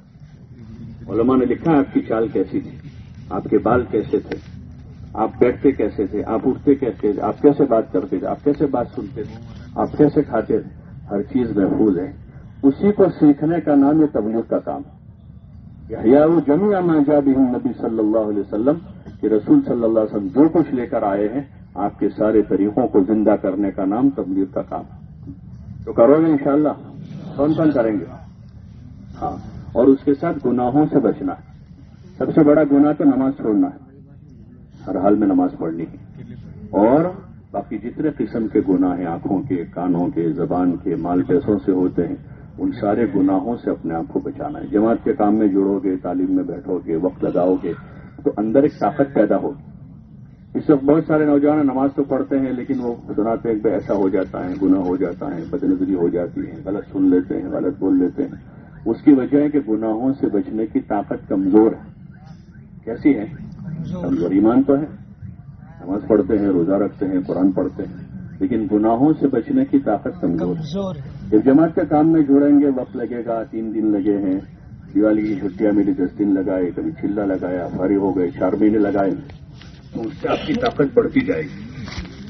علماء نے لکھا آپ کی چال کیسی تھی, آپ کے بال کیسے تھے, آپ بیٹھتے کیسے تھے, آپ اٹھتے کیسے تھے, آپ کیسے بات کرتے تھے, آپ کیسے بات سنتے تھے, آپ کیسے کھاتے تھے, ہر چیز محفوظ ہے. اسی کو سیکھنے کا نام یہ تبلیغ کا کام ہے. یحییٰ جمیع ما جاء بہ النبی صلی اللہ علیہ وسلم کہ رسول صلی اللہ علیہ وسلم جو کچھ لے کر آئے ہیں آپ کے سارے طریقوں کو زندہ کرنے کا نام تبلیغ کا کام ہے. تو کرو گے انشاءاللہ؟ کون کون کریں گے؟ ہاں. اور اس کے ساتھ گناہوں سے بچنا ہے. سب سے بڑا گناہ تو نماز چھوڑنا ہے. ہر حال میں نماز پڑھنی ہے. اور باقی جتنے قسم کے گناہ ہیں, آنکھوں کے, کانوں کے, زبان کے, مال پیسوں سے ہوتے ہیں, ان سارے گناہوں سے اپنے آپ کو بچانا ہے. جماعت کے کام میں جڑو گے, تعلیم میں بیٹھو گے, وقت لگاؤ گے تو اندر ایک طاقت پیدا ہوگی. اس وقت بہت سارے نوجوان نماز تو پڑھتے ہیں لیکن وہ سناتے ہیں کہ ایسا ہو جاتا ہے, گناہ ہو جاتا ہے, بدنظری ہو جاتی ہے, غلط سن لیتے ہیں, غلط بول لیتے ہیں. اس کی وجہ ہے کہ گناہوں سے بچنے کی طاقت کمزور ہے. کیسی ہے؟ کمزور. ایمان تو ہے, نماز پڑھتے ہیں, روزہ رکھتے ہیں, قرآن پڑھتے ہیں, لیکن گناہوں سے بچنے کی طاقت کمزور ہے. جب جماعت کے کام میں جڑیں گے وقت لگے گا. تین دن لگے ہیں, دیوالی کی چھٹیاں میری دس دن لگائے, کبھی چلا لگایا, فارغ ہو گئے, چار مہینے لگائے, تو اس سے آپ کی طاقت بڑھتی جائے گی.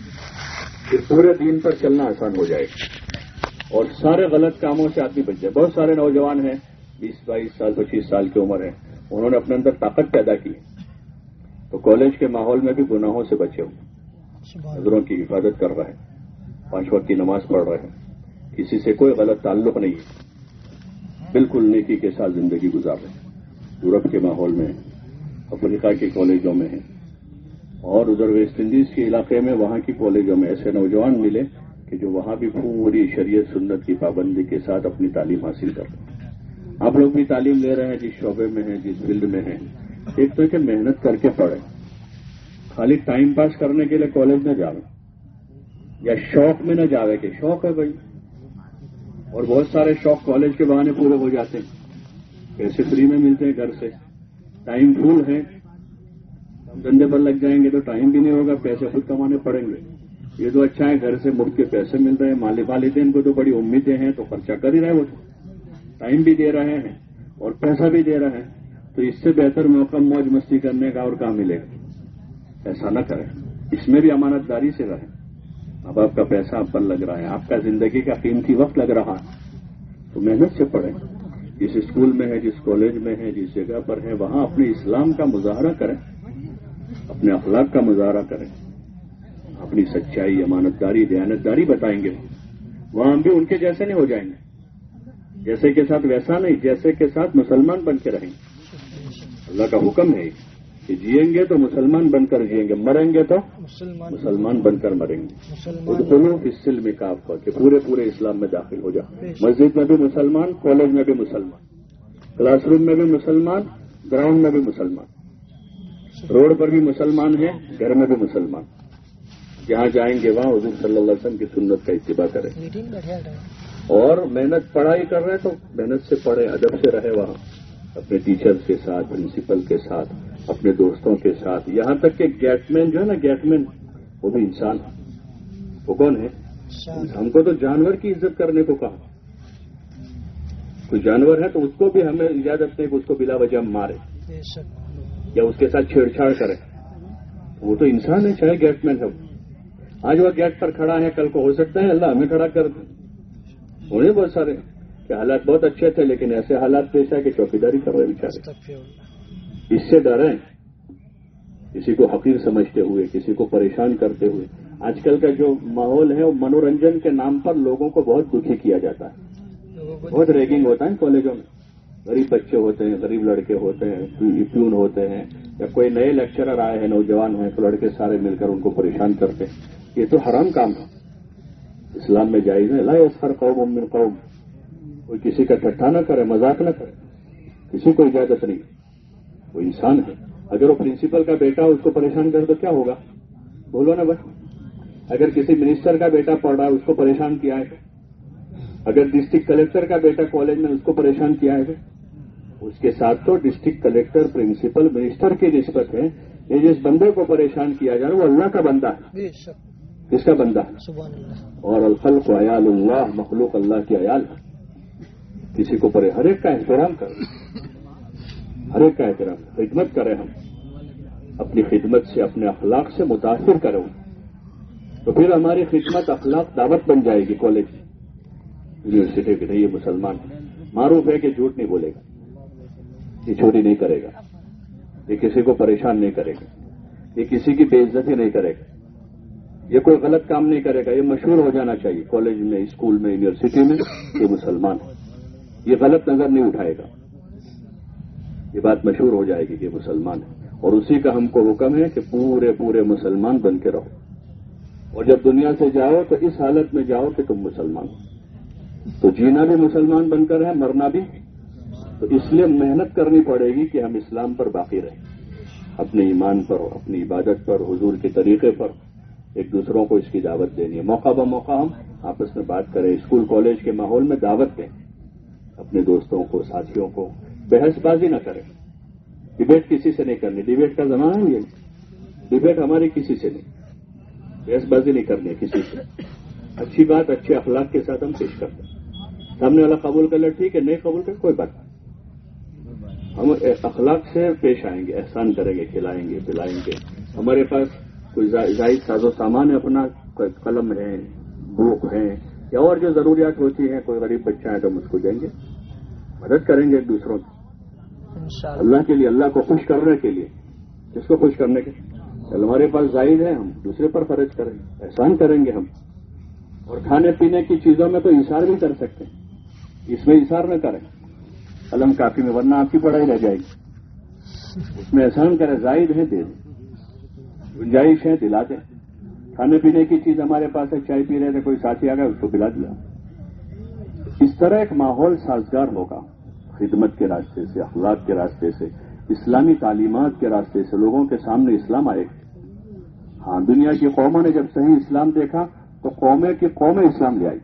پھر پورے دین پر چلنا آسان ہو جائے گا اور سارے غلط کاموں سے آدمی بچ جائے. بہت سارے نوجوان ہیں, بیس بائیس سال پچیس سال کی عمر ہے, انہوں نے اپنے اندر طاقت پیدا کی تو کالج کے ماحول میں بھی گناہوں سے بچے ہوئے, نظروں کی حفاظت کر رہے ہیں, پانچ وقت کی نماز پڑھ رہے ہیں, کسی سے کوئی غلط تعلق نہیں ہے, بالکل نیکی کے ساتھ زندگی گزار رہے ہیں. یورپ کے ماحول میں, افریقہ کے کالجوں میں ہیں, اور ادھر ویسٹ انڈیز کے علاقے میں وہاں کی کالجوں میں ایسے نوجوان ملے کہ جو وہاں بھی پوری شریعت سنت کی پابندی کے ساتھ اپنی تعلیم حاصل کر رہے ہیں. آپ لوگ بھی تعلیم لے رہے ہیں, جس شعبے میں ہیں, جس فیلڈ میں ہیں, ایک تو کہ محنت کر کے پڑھیں. خالی ٹائم پاس کرنے کے لیے کالج نہ جاویں یا شوق میں نہ جاوے کہ شوق ہے بھائی, اور بہت سارے شوق کالج کے بہانے پورے ہو جاتے ہیں, پیسے فری میں ملتے ہیں گھر سے, ٹائم فل ہے, ہم دھندے پر لگ جائیں گے تو ٹائم بھی نہیں ہوگا, پیسے خود کمانے پڑیں گے. یہ تو اچھا ہے, گھر سے مفت کے پیسے مل رہے ہیں, مالک والدین کو تو بڑی امیدیں ہیں تو خرچہ کر ہی رہے, وہ ٹائم بھی دے رہے ہیں اور پیسہ بھی دے رہے ہیں, تو اس سے بہتر موقع موج مستی کرنے کا اور کہاں ملے گا. ایسا نہ کریں, اس میں بھی امانت داری سے رہیں. اب آپ کا پیسہ آپ پر لگ رہا ہے, آپ کا زندگی کا قیمتی وقت لگ رہا ہے, تو محنت سے پڑھیں. جس اسکول میں ہے, جس کالج میں ہے, جس جگہ پر ہے, وہاں اپنے اسلام کا مظاہرہ کریں, اپنے اخلاق کا مظاہرہ کریں, اپنی سچائی, امانت داری, دیانت داری بتائیں گے. وہاں ہم بھی ان کے جیسے نہیں ہو جائیں گے, جیسے کے ساتھ ویسا نہیں, جیسے کے ساتھ مسلمان بن کے رہیں گے. اللہ کا حکم ہے کہ جئیں گے تو مسلمان بن کر جئیں گے, مریں گے تو مسلمان بن کر مریں گے. ادخلوا فی السلم کافہ, کہ پورے پورے اسلام میں داخل ہو جاؤ. مسجد میں بھی مسلمان, کالج میں بھی مسلمان, کلاس روم میں بھی مسلمان, گراؤنڈ میں بھی مسلمان, روڈ پر بھی مسلمان ہیں, گھر میں بھی مسلمان. جہاں جائیں گے وہاں حضور صلی اللہ علیہ وسلم کی سنت کا اتباع کریں. اور محنت پڑھائی کر رہے ہیں تو محنت سے پڑھیں, ادب سے رہے وہاں, اپنے ٹیچرز کے ساتھ, پرنسپل کے ساتھ, اپنے دوستوں کے ساتھ. یہاں تک کہ گیٹ مین جو ہے نا, گیٹ مین وہ بھی انسان ہے. وہ کون ہے؟ ہم کو تو جانور کی عزت کرنے کو کہا. کوئی جانور ہے تو اس کو بھی ہمیں اجازت نہیں کہ اس کو بلا وجہ مارے یا اس کے ساتھ چھیڑ چھاڑ کرے. وہ تو انسان ہے, چاہے گیٹ مین ہے. آج وہ گیٹ پر کھڑا ہے, کل کو ہو سکتا ہے اللہ ہمیں کھڑا کر دے. ہونے بہت سارے کہ حالات بہت اچھے تھے لیکن ایسے حالات پیش ہے کہ چوکیداری کر رہے بیچارے. اس سے ڈریں, کسی کو حقیر سمجھتے ہوئے, کسی کو پریشان کرتے ہوئے. آج کل کا جو ماحول ہے وہ منورنجن کے نام پر لوگوں کو بہت دکھی کیا جاتا ہے. بہت ریگنگ ہوتا ہے کالجوں میں. غریب بچے ہوتے ہیں, غریب لڑکے ہوتے ہیں, پیون ہوتے ہیں, یا کوئی نئے لیکچرر آئے ہیں, نوجوان ہیں, تو لڑکے سارے مل کر ان کو پریشان کرتے ہیں. یہ تو حرام کام ہے, اسلام میں جائز ہے. لا یسخر قوم من قوم, کوئی کسی کا ٹھٹھا نہ کرے, مذاق نہ کرے, کسی کو اجازت نہیں. وہ انسان ہے. اگر وہ پرنسپل کا بیٹا اس کو پریشان کرے تو کیا ہوگا؟ بولو نا بھائی. اگر کسی منسٹر کا بیٹا پڑھ رہا ہے اس کو پریشان کیا ہے، اگر ڈسٹرکٹ کلیکٹر کا بیٹا کالج میں اس کو پریشان کیا ہے، اس کے ساتھ تو ڈسٹرکٹ کلیکٹر پرنسپل منسٹر کی نسبت ہے. یہ جس بندے کو پریشان کیا جا رہا ہے وہ اللہ کا بندہ ہے. کس کا بندہ ہے؟ اور الخلق عیال اللہ، مخلوق اللہ کی عیال ہے. کسی کو پرے ہر ایک کا احترام کریں، ہر ایک کا احترام، خدمت کریں. ہم اپنی خدمت سے اپنے اخلاق سے متاثر کریں تو پھر ہماری خدمت اخلاق دعوت بن جائے گی. کالج یونیورسٹی کی نہیں، یہ مسلمان معروف ہے کہ جھوٹ نہیں بولے گا، یہ چوری نہیں کرے گا، یہ کسی کو پریشان نہیں کرے گا، یہ کسی کی بے عزتی نہیں کرے گا، یہ کوئی غلط کام نہیں کرے گا. یہ مشہور ہو جانا چاہیے کالج میں، اسکول میں، یونیورسٹی میں، یہ مسلمان ہے. یہ غلط نظر نہیں اٹھائے گا، یہ بات مشہور ہو جائے گی کہ یہ مسلمان ہے. اور اسی کا ہم کو حکم ہے کہ پورے پورے مسلمان بن کے رہو. اور جب دنیا سے جاؤ تو اس حالت میں جاؤ کہ تم مسلمان ہو. تو جینا بھی مسلمان بن کر ہے، مرنا بھی. تو اس لیے محنت کرنی پڑے گی کہ ہم اسلام پر باقی رہیں، اپنے ایمان پر، اپنی عبادت پر، حضور کے طریقے پر. ایک دوسروں کو اس کی دعوت دینی ہے. موقع بہ موقع ہم آپس میں بات کریں، اسکول کالج کے ماحول میں دعوت دیں اپنے دوستوں کو، ساتھیوں کو. بحث بازی نہ کریں، ڈبیٹ کسی سے نہیں کرنی. ڈبیٹ کا زمانہ ہے، یہ ڈبیٹ ہماری کسی سے نہیں، بحث بازی نہیں کرنی ہے کسی سے. اچھی بات اچھے اخلاق کے ساتھ ہم پیش کرتے ہیں. سامنے والا قبول کر لے ٹھیک ہے، نہیں قبول کر کوئی بات نہیں. ہم اخلاق سے پیش آئیں گے، احسان کریں گے، کھلائیں گے، پلائیں گے. ہمارے پاس کوئی زائد ساز و سامان ہے، اپنا قلم ہے، بک ہے، یا اور جو ضروریات ہوتی ہیں، کوئی غریب بچہ ہے تو ہم اس کو دیں گے، مدد کریں گے ایک دوسروں کی اللہ کے لیے، اللہ کو خوش کرنے کے لیے. جس کو خوش کرنے کے ہمارے پاس زائد ہے، ہم دوسرے پر خرچ کریں گے، احسان کریں گے ہم. اور کھانے پینے کی چیزوں میں تو ایثار بھی کر سکتے ہیں، اس میں ایثار نہ کریں. قلم کافی میں، ورنہ آپ کی پڑھائی رہ جائے گی. اس میں احسان کریں، زائد ہے دے دیں، گنجائش ہے دلا دیں. کھانے پینے کی چیز ہمارے پاس ہے، چائے پی رہے تھے، کوئی ساتھی آ گیا اس کو پلا دیا. اس طرح ایک ماحول سازگار ہوگا خدمت کے راستے سے، اخلاق کے راستے سے، اسلامی تعلیمات کے راستے سے. لوگوں کے سامنے اسلام آئے گا. ہاں، دنیا کی قوموں نے جب صحیح اسلام دیکھا تو قومیں کی قومیں اسلام لے آئی.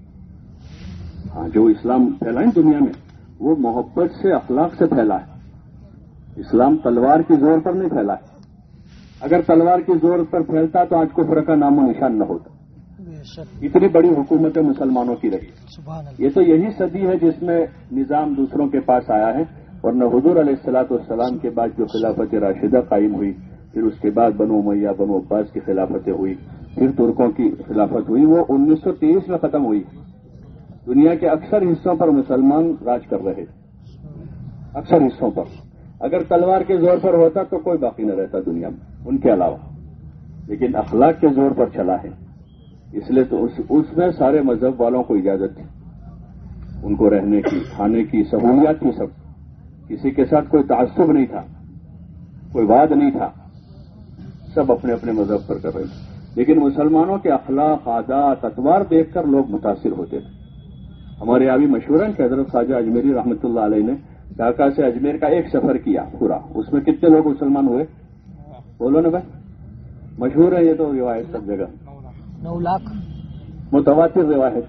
ہاں، جو اسلام پھیلائیں دنیا میں وہ محبت سے، اخلاق سے پھیلا ہے. اسلام تلوار کی زور پر نہیں پھیلا ہے. اگر تلوار کی زور پر پھیلتا تو آج کفر کا نام و نشان نہ ہوتا. اتنی بڑی حکومت مسلمانوں کی رہی. یہ تو یہی صدی ہے جس میں نظام دوسروں کے پاس آیا ہے. ورنہ حضور علیہ الصلوۃ والسلام کے بعد جو خلافت راشدہ قائم ہوئی، پھر اس کے بعد بنو امیہ، بنو عباس کی خلافتیں ہوئی، پھر ترکوں کی خلافت ہوئی، وہ انیس سو تیئیس میں ختم ہوئی. دنیا کے اکثر حصوں پر مسلمان راج کر رہے تھے، اکثر حصوں پر. اگر تلوار کے زور پر ہوتا تو کوئی باقی نہ رہتا دنیا میں ان کے علاوہ. لیکن اخلاق کے زور پر چلا ہے، اس لیے تو اس, اس میں سارے مذہب والوں کو اجازت تھی، ان کو رہنے کی، کھانے کی، سہولیات کی. سب کسی کے ساتھ کوئی تعصب نہیں تھا، کوئی واد نہیں تھا، سب اپنے اپنے مذہب پر کر رہے تھے. لیکن مسلمانوں کے اخلاق، عادات، اطوار دیکھ کر لوگ متاثر ہوتے تھے. ہمارے یہاں بھی مشہور ہے کہ حضرت خواجہ اجمیری رحمۃ اللہ علیہ نے ڈھاکہ سے اجمیر کا ایک سفر کیا پورا. اس میں کتنے لوگ مسلمان ہوئے؟ بولو نا بھائی، مشہور ہے یہ تو روایت سب جگہ. نو لاکھ متواتر روایت.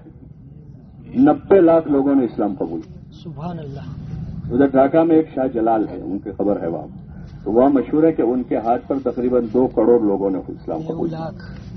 نبے لاکھ لوگوں نے اسلام قبول. سبحان اللہ. ادھر ڈھاکہ میں ایک شاہ جلال ہے، ان کی خبر ہے وہاں. تو وہاں مشہور ہے کہ ان کے ہاتھ پر تقریباً دو کروڑ لوگوں نے اسلام قبول کیا.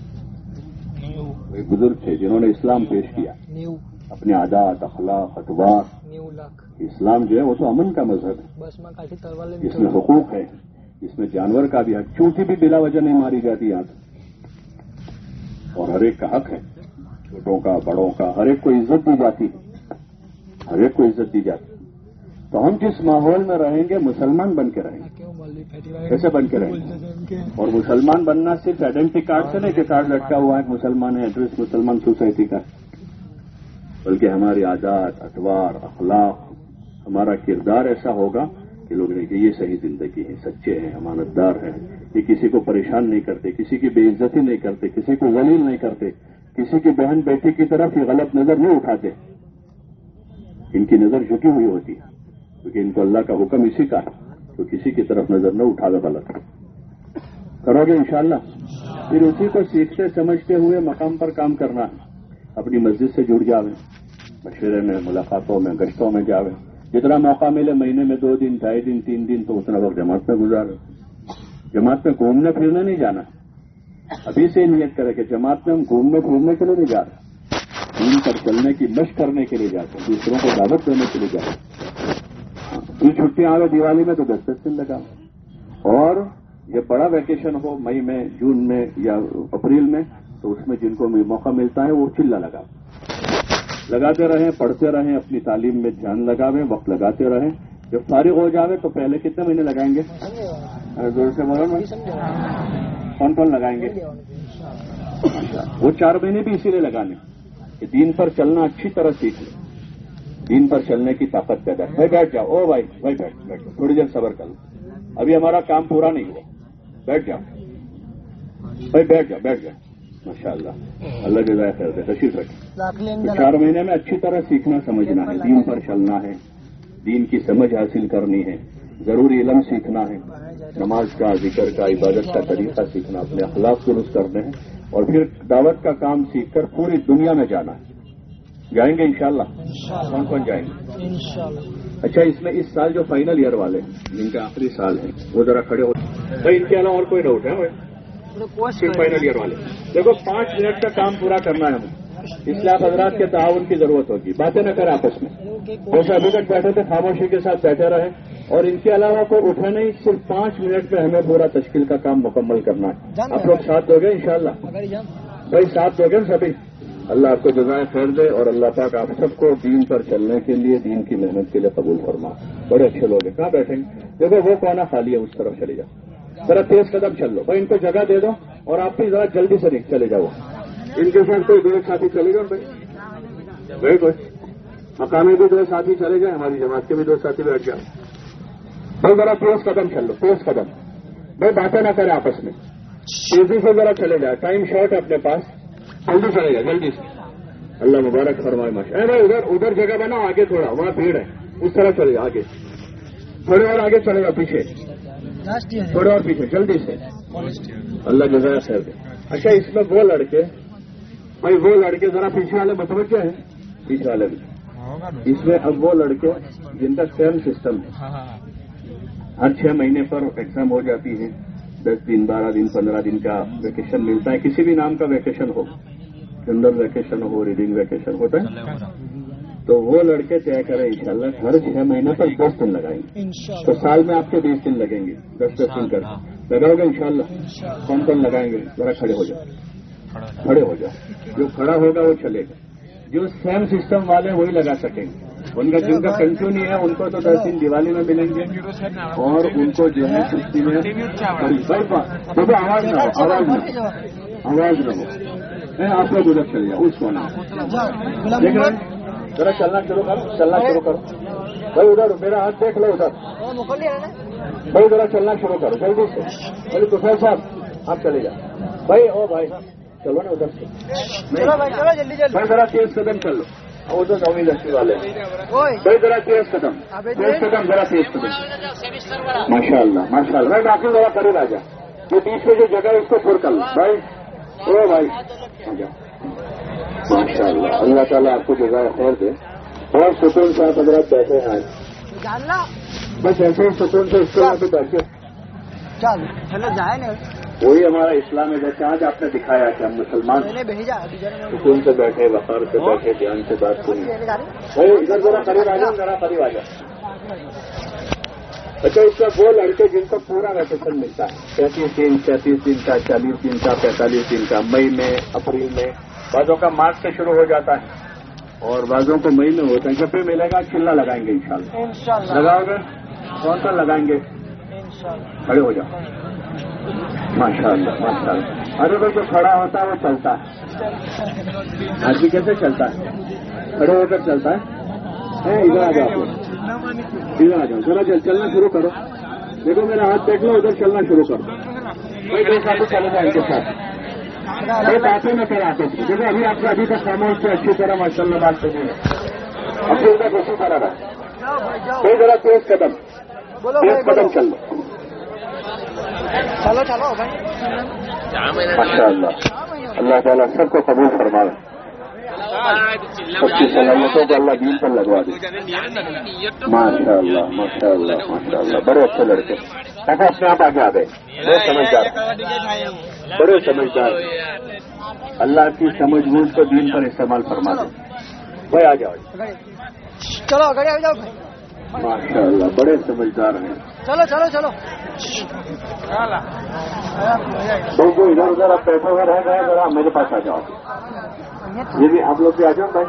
ایک بزرگ تھے جنہوں نے اسلام پیش کیا، اپنے عادات، اخلاق، اطوار. اسلام جو ہے وہ تو امن کا مذہب ہے، اس میں حقوق ہے، اس میں جانور کا بھی حق، چونٹی بھی بلا وجہ نہیں ماری جاتی یہاں سے، اور ہر ایک کا حق ہے، چھوٹوں کا، بڑوں کا، ہر ایک کو عزت دی جاتی ہے، ہر ایک کو عزت دی جاتی. تو ہم جس ماحول میں رہیں گے مسلمان بن کے رہیں گے. کیسے بن کے رہیں گے؟ اور مسلمان بننا صرف آئیڈینٹی کارڈ سے نہیں کہ کارڈ لٹکا ہوا ہے مسلمان ہے، ایڈریس مسلمان سوسائٹی کا، بلکہ ہماری عادات، اطوار، اخلاق، ہمارا کردار ایسا ہوگا کہ لوگ نہیں کہ یہ صحیح زندگی ہے، سچے ہیں، امانت دار ہیں، یہ کسی کو پریشان نہیں کرتے، کسی کی بے عزتی نہیں کرتے، کسی کو ذلیل نہیں کرتے، کسی کی بہن بیٹی کی طرف یہ غلط نظر نہیں اٹھاتے. ان کی نظر جھکی ہوئی ہوتی ہے کیونکہ ان کو اللہ کا حکم اسی کا ہے تو کسی کی طرف نظر نہ اٹھا دے غلط. کرو گے انشاءاللہ؟ फिर उसी को सीखते समझते हुए मकाम पर काम करना है। अपनी मस्जिद से जुड़ जावे, मशवरे में, मुलाकातों में, गश्तों में जावे। जितना मौका मिले महीने में दो दिन, ढाई दिन, तीन दिन, तो उतना वक्त जमात में गुजारे। जमात में घूमने फिरने नहीं जाना। अभी से नियत करे कि जमात में हम घूमने फिरने के लिए नहीं जा रहे, दीन पर चलने की मशक करने के लिए जाते हैं, दूसरों को दावत देने के लिए जाते हैं। ये छुट्टियां आवे दिवाली में तो दस दस दिन लगा, और ये बड़ा वैकेशन हो मई में, जून में या अप्रैल में, तो उसमें जिनको मौका मिलता है वो चिल्ला लगा लगाते रहें, पढ़ते रहें, अपनी तालीम में ध्यान लगावें, वक्त लगाते रहें। जब फारिग हो जावे तो पहले कितने महीने लगाएंगे? जोर से बोलो ना, कौन कौन लगाएंगे? वो चार महीने भी इसीलिए लगाने कि दीन पर चलना अच्छी तरह सीख ले, दीन पर चलने की ताकत पैदा। भाई बैठ जाओ, ओ भाई भाई बैठ बैठ थोड़ी देर सब्र कर लो, अभी हमारा काम पूरा नहीं हुआ, बैठ जाओ भाई, बैठ जाओ बैठ जाओ। माशाअल्लाह, अल्लाह जज़ाए खैर दे, तशरीफ रखें। तो चार महीने में अच्छी तरह सीखना समझना है, दीन पर चलना है, दीन की समझ हासिल करनी है, जरूरी इल्म सीखना है, नमाज का, जिक्र का, इबादत का तरीका सीखना, अपने अखलाक दुरुस्त करने हैं, और फिर दावत का काम सीखकर पूरी दुनिया में जाना है। जाएंगे इंशाअल्लाह? कौन कौन जाएंगे इंशाअल्लाह? अच्छा, इसमें इस साल जो फाइनल ईयर वाले जिनका आखिरी साल है वो जरा खड़े हो भाई, इनके अलावा और कोई डाउट है भाई? सिर्फ फाइनल ईयर वाले। देखो, पांच मिनट का काम पूरा करना है हमें, इसलिए आप हजरात के ताउन की जरूरत होगी। बातें न करें आपस में, जैसे अभी तक बैठे थे खामोशी के साथ बैठे रहे, और इनके अलावा कोई उठे नहीं। सिर्फ पांच मिनट में हमें पूरा तश्कील का काम मुकम्मल करना है। आप लोग साथ दोगे इंशाअल्लाह? भाई साथ दोगे सभी? अल्लाह आपको जज़ाए खैर दे, और अल्लाह पाक आप सबको दीन पर चलने के लिए, दीन की मेहनत के लिए कबूल फरमा। बड़े अच्छे लोग हैं, कहाँ बैठेंगे? देखो वो कोना खाली है, उस तरफ चले जाओ, जरा तेज कदम चल लो भाई, इनको जगह दे दो, और आप भी जरा जल्दी से चले जाओ। इनके साथ कोई दो साथी चले जाओ भाई, भाई कोई मकामी भी दो साथी चले जाए, हमारी जमात के भी दो साथी बैठ जाओ भाई, जरा तेज कदम चल लो, तेज कदम भाई, बातें ना करें आपस में, तेजी से जरा चले जाए, टाइम शॉर्ट है अपने पास, जल्दी चले जाए, जल्दी से। अल्लाह मुबारक फरमाए माशा। भाई उधर उधर जगह बनाओ, आगे थोड़ा, वहां भीड़ है, उस तरह चले जाओ, आगे थोड़े और आगे चले जाओ, पीछे थोड़े और पीछे, जल्दी से। अल्लाह जज़ाए खैर दे। अच्छा, इसमें वो लड़के भाई, वो लड़के जरा पीछे वाले मुतवज्जो हैं, पीछे वाले भी। इसमें अब वो लड़के जिनका सेम सिस्टम है, हर छह महीने पर एग्जाम हो जाती है, दस दिन, बारह दिन, पंद्रह दिन का वेकेशन मिलता है, किसी भी नाम का वेकेशन हो, जनरल वेकेशन हो, रीडिंग वेकेशन होता है, तो वो लड़के तय करें इंशाल्लाह हर छह महीने पर दस दिन लगाएंगे, तो साल में आपके बीस दिन लगेंगे, दस दस दिन कर लगाओगे इंशाल्लाह? कौन कौन लगाएंगे? जरा खड़े हो जाओ, खड़े हो जाओ। जो खड़ा होगा वो चलेगा, जो सेम सिस्टम वाले वही लगा सकेंगे। उनका जिनका कंटिन्यू है उनको तो दस दिन दिवाली में मिलेंगे, और उनको जो है छुट्टी में। देखो आवाज ना हो, आवाज ना आवाज ना हो, आप लोग उधर चले जाओ, उस कोना देख रहे, जरा चलना शुरू करो, चलना शुरू करो भाई, उधर मेरा हाथ देख लो, उधर भाई जरा चलना शुरू करो जल्दी से। बोले तुफैल साहब आप चले जाओ भाई, ओ भाई चलो ना उधर से, चलो भाई चलो जल्दी जल्दी भाई, जरा तेज कदम चल लो, वो तो नौवीं दसवीं वाले भाई, जरा तेज कदम, तेज कदम, जरा तेज कदम। माशाअल्लाह माशाअल्लाह भाई, बाकी जरा करीब आ जा, ये बीच में जो जगह है उसको पुर कर लो भाई, ओ भाई आ जाओ। माशाअल्लाह, अल्लाह ताला आपको जज़ाए खैर दे। और सुकून साहब हजरात बैठे हैं आज, बस ऐसे ही सुकून से इसके यहाँ पे बैठे, चलो जाए ना, वही हमारा इस्लाम है। जैसे आज आपने दिखाया कि हम मुसलमान सुकून से बैठे, वकार से बैठे, ध्यान से बात सुनी भाई, इधर जरा करीब आ जाओ, जरा करीब आ जाओ। अच्छा, इसका वो लड़के जिनको पूरा वैकेशन मिलता है, पैंतीस दिन, पैंतीस दिन का, चालीस दिन का, पैंतालीस दिन का, मई में, अप्रैल में, बाजों का मार्च से शुरू हो जाता है, और बाजों को मई में होता है। जब भी मिलेगा चिल्ला लगाएंगे इंशाल्लाह, लगाओगे? कौन सा लगाएंगे? खड़े हो जाओ। माशाअल्लाह माशाअल्लाह। अरे भाई जो खड़ा होता है वो चलता है, आदमी कैसे चलता है? खड़े होकर चलता है। इधर आ जाओ, इधर आ जाओ, जरा जल चलना शुरू करो। देखो मेरा हाथ देख लो, उधर चलना शुरू करो भाई, दो साथी चले जाए इनके साथ, ये बातें न कराते थे। देखो अभी आपको अभी तक खामोश से अच्छी तरह माशाअल्लाह बात सुनी है, अब फिर तक उसी तरह रहा भाई, जरा तेज कदम, तेज कदम चल लो, चलो चलो भाई। माशा अल्लाह, अल्लाह ताला सबको कबूल फरमावे, सबकी सलाहियतों को अल्लाह दीन पर लगवा दे। माशा अल्लाह, माशा अल्लाह, माशा अल्लाह, बड़े अच्छे लड़के। ऐसा अपने आप आगे आ गए, बड़े समझदार, बड़े समझदार। अल्लाह की समझ बूझ को दीन पर इस्तेमाल फरमा दे। भाई आ जाओ, चलो आगे आ जाओ। माशा अल्लाह, बड़े समझदार हैं। चलो चलो चलो। तो जो इधर उधर आप बैठे हुए रह गए, जरा मेरे पास आ जाओ। ये भी आप लोग भी आ जाओ भाई।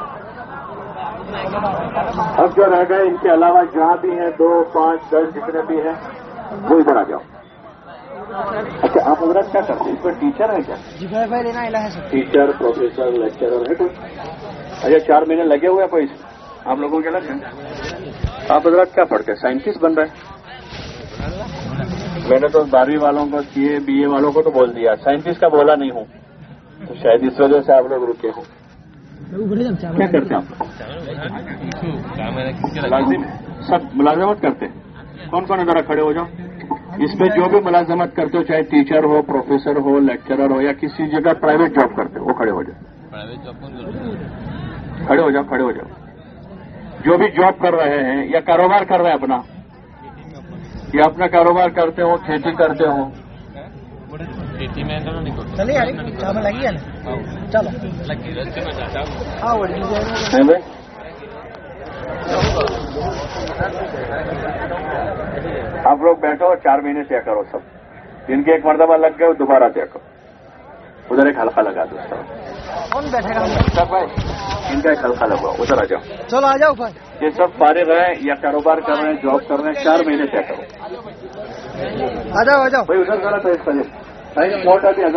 अब जो रह गए इनके अलावा जहाँ भी हैं, दो पाँच दस जितने भी हैं, वो इधर आ जाओ। अच्छा, आप हजरत क्या करते हैं? इसमें टीचर है क्या? जी भाई भाई लेना है सर। टीचर, प्रोफेसर, लेक्चरर है कोई? अच्छा, चार महीने लगे हुए हैं कोई आप लोगों के लग? आप हजरत क्या पढ़ते हैं? साइंटिस्ट बन रहे हैं? मैंने तो बारहवीं वालों को, सीए बीए वालों को तो बोल दिया, साइंटिस्ट का बोला नहीं हूँ, तो शायद इस वजह से आप लोग रुके हो। क्या करते हैं आप? मुलाजिम, सब मुलाजमत करते हैं। कौन कौन जरा खड़े हो जाओ। इसमें जो भी मुलाजमत करते हो, चाहे टीचर हो, प्रोफेसर हो, लेक्चरर हो, या किसी जगह प्राइवेट जॉब करते हो, वो खड़े हो जाओ। खड़े हो जाओ, खड़े हो जाओ। जो भी जॉब कर रहे हैं या कारोबार कर रहे हैं अपना, या अपना कारोबार करते हो, खेती करते हो, खेती में चलिए यार, चावल लगी है ना, चलो हाँ भाई। आप लोग बैठो, चार महीने से करो सब। जिनके एक मरतबा लग गए दोबारा से करो। उधर एक हल्का लगा दो। कौन बैठेगा भाई? इनका एक हल्का लगवा, उधर आ जाओ। चलो आ जाओ भाई। ये सब फारिग हैं या कारोबार कर रहे हैं, जॉब कर रहे हैं, चार महीने से करो। आ जाओ आ जाओ भाई, उधर जरा पेश करिए।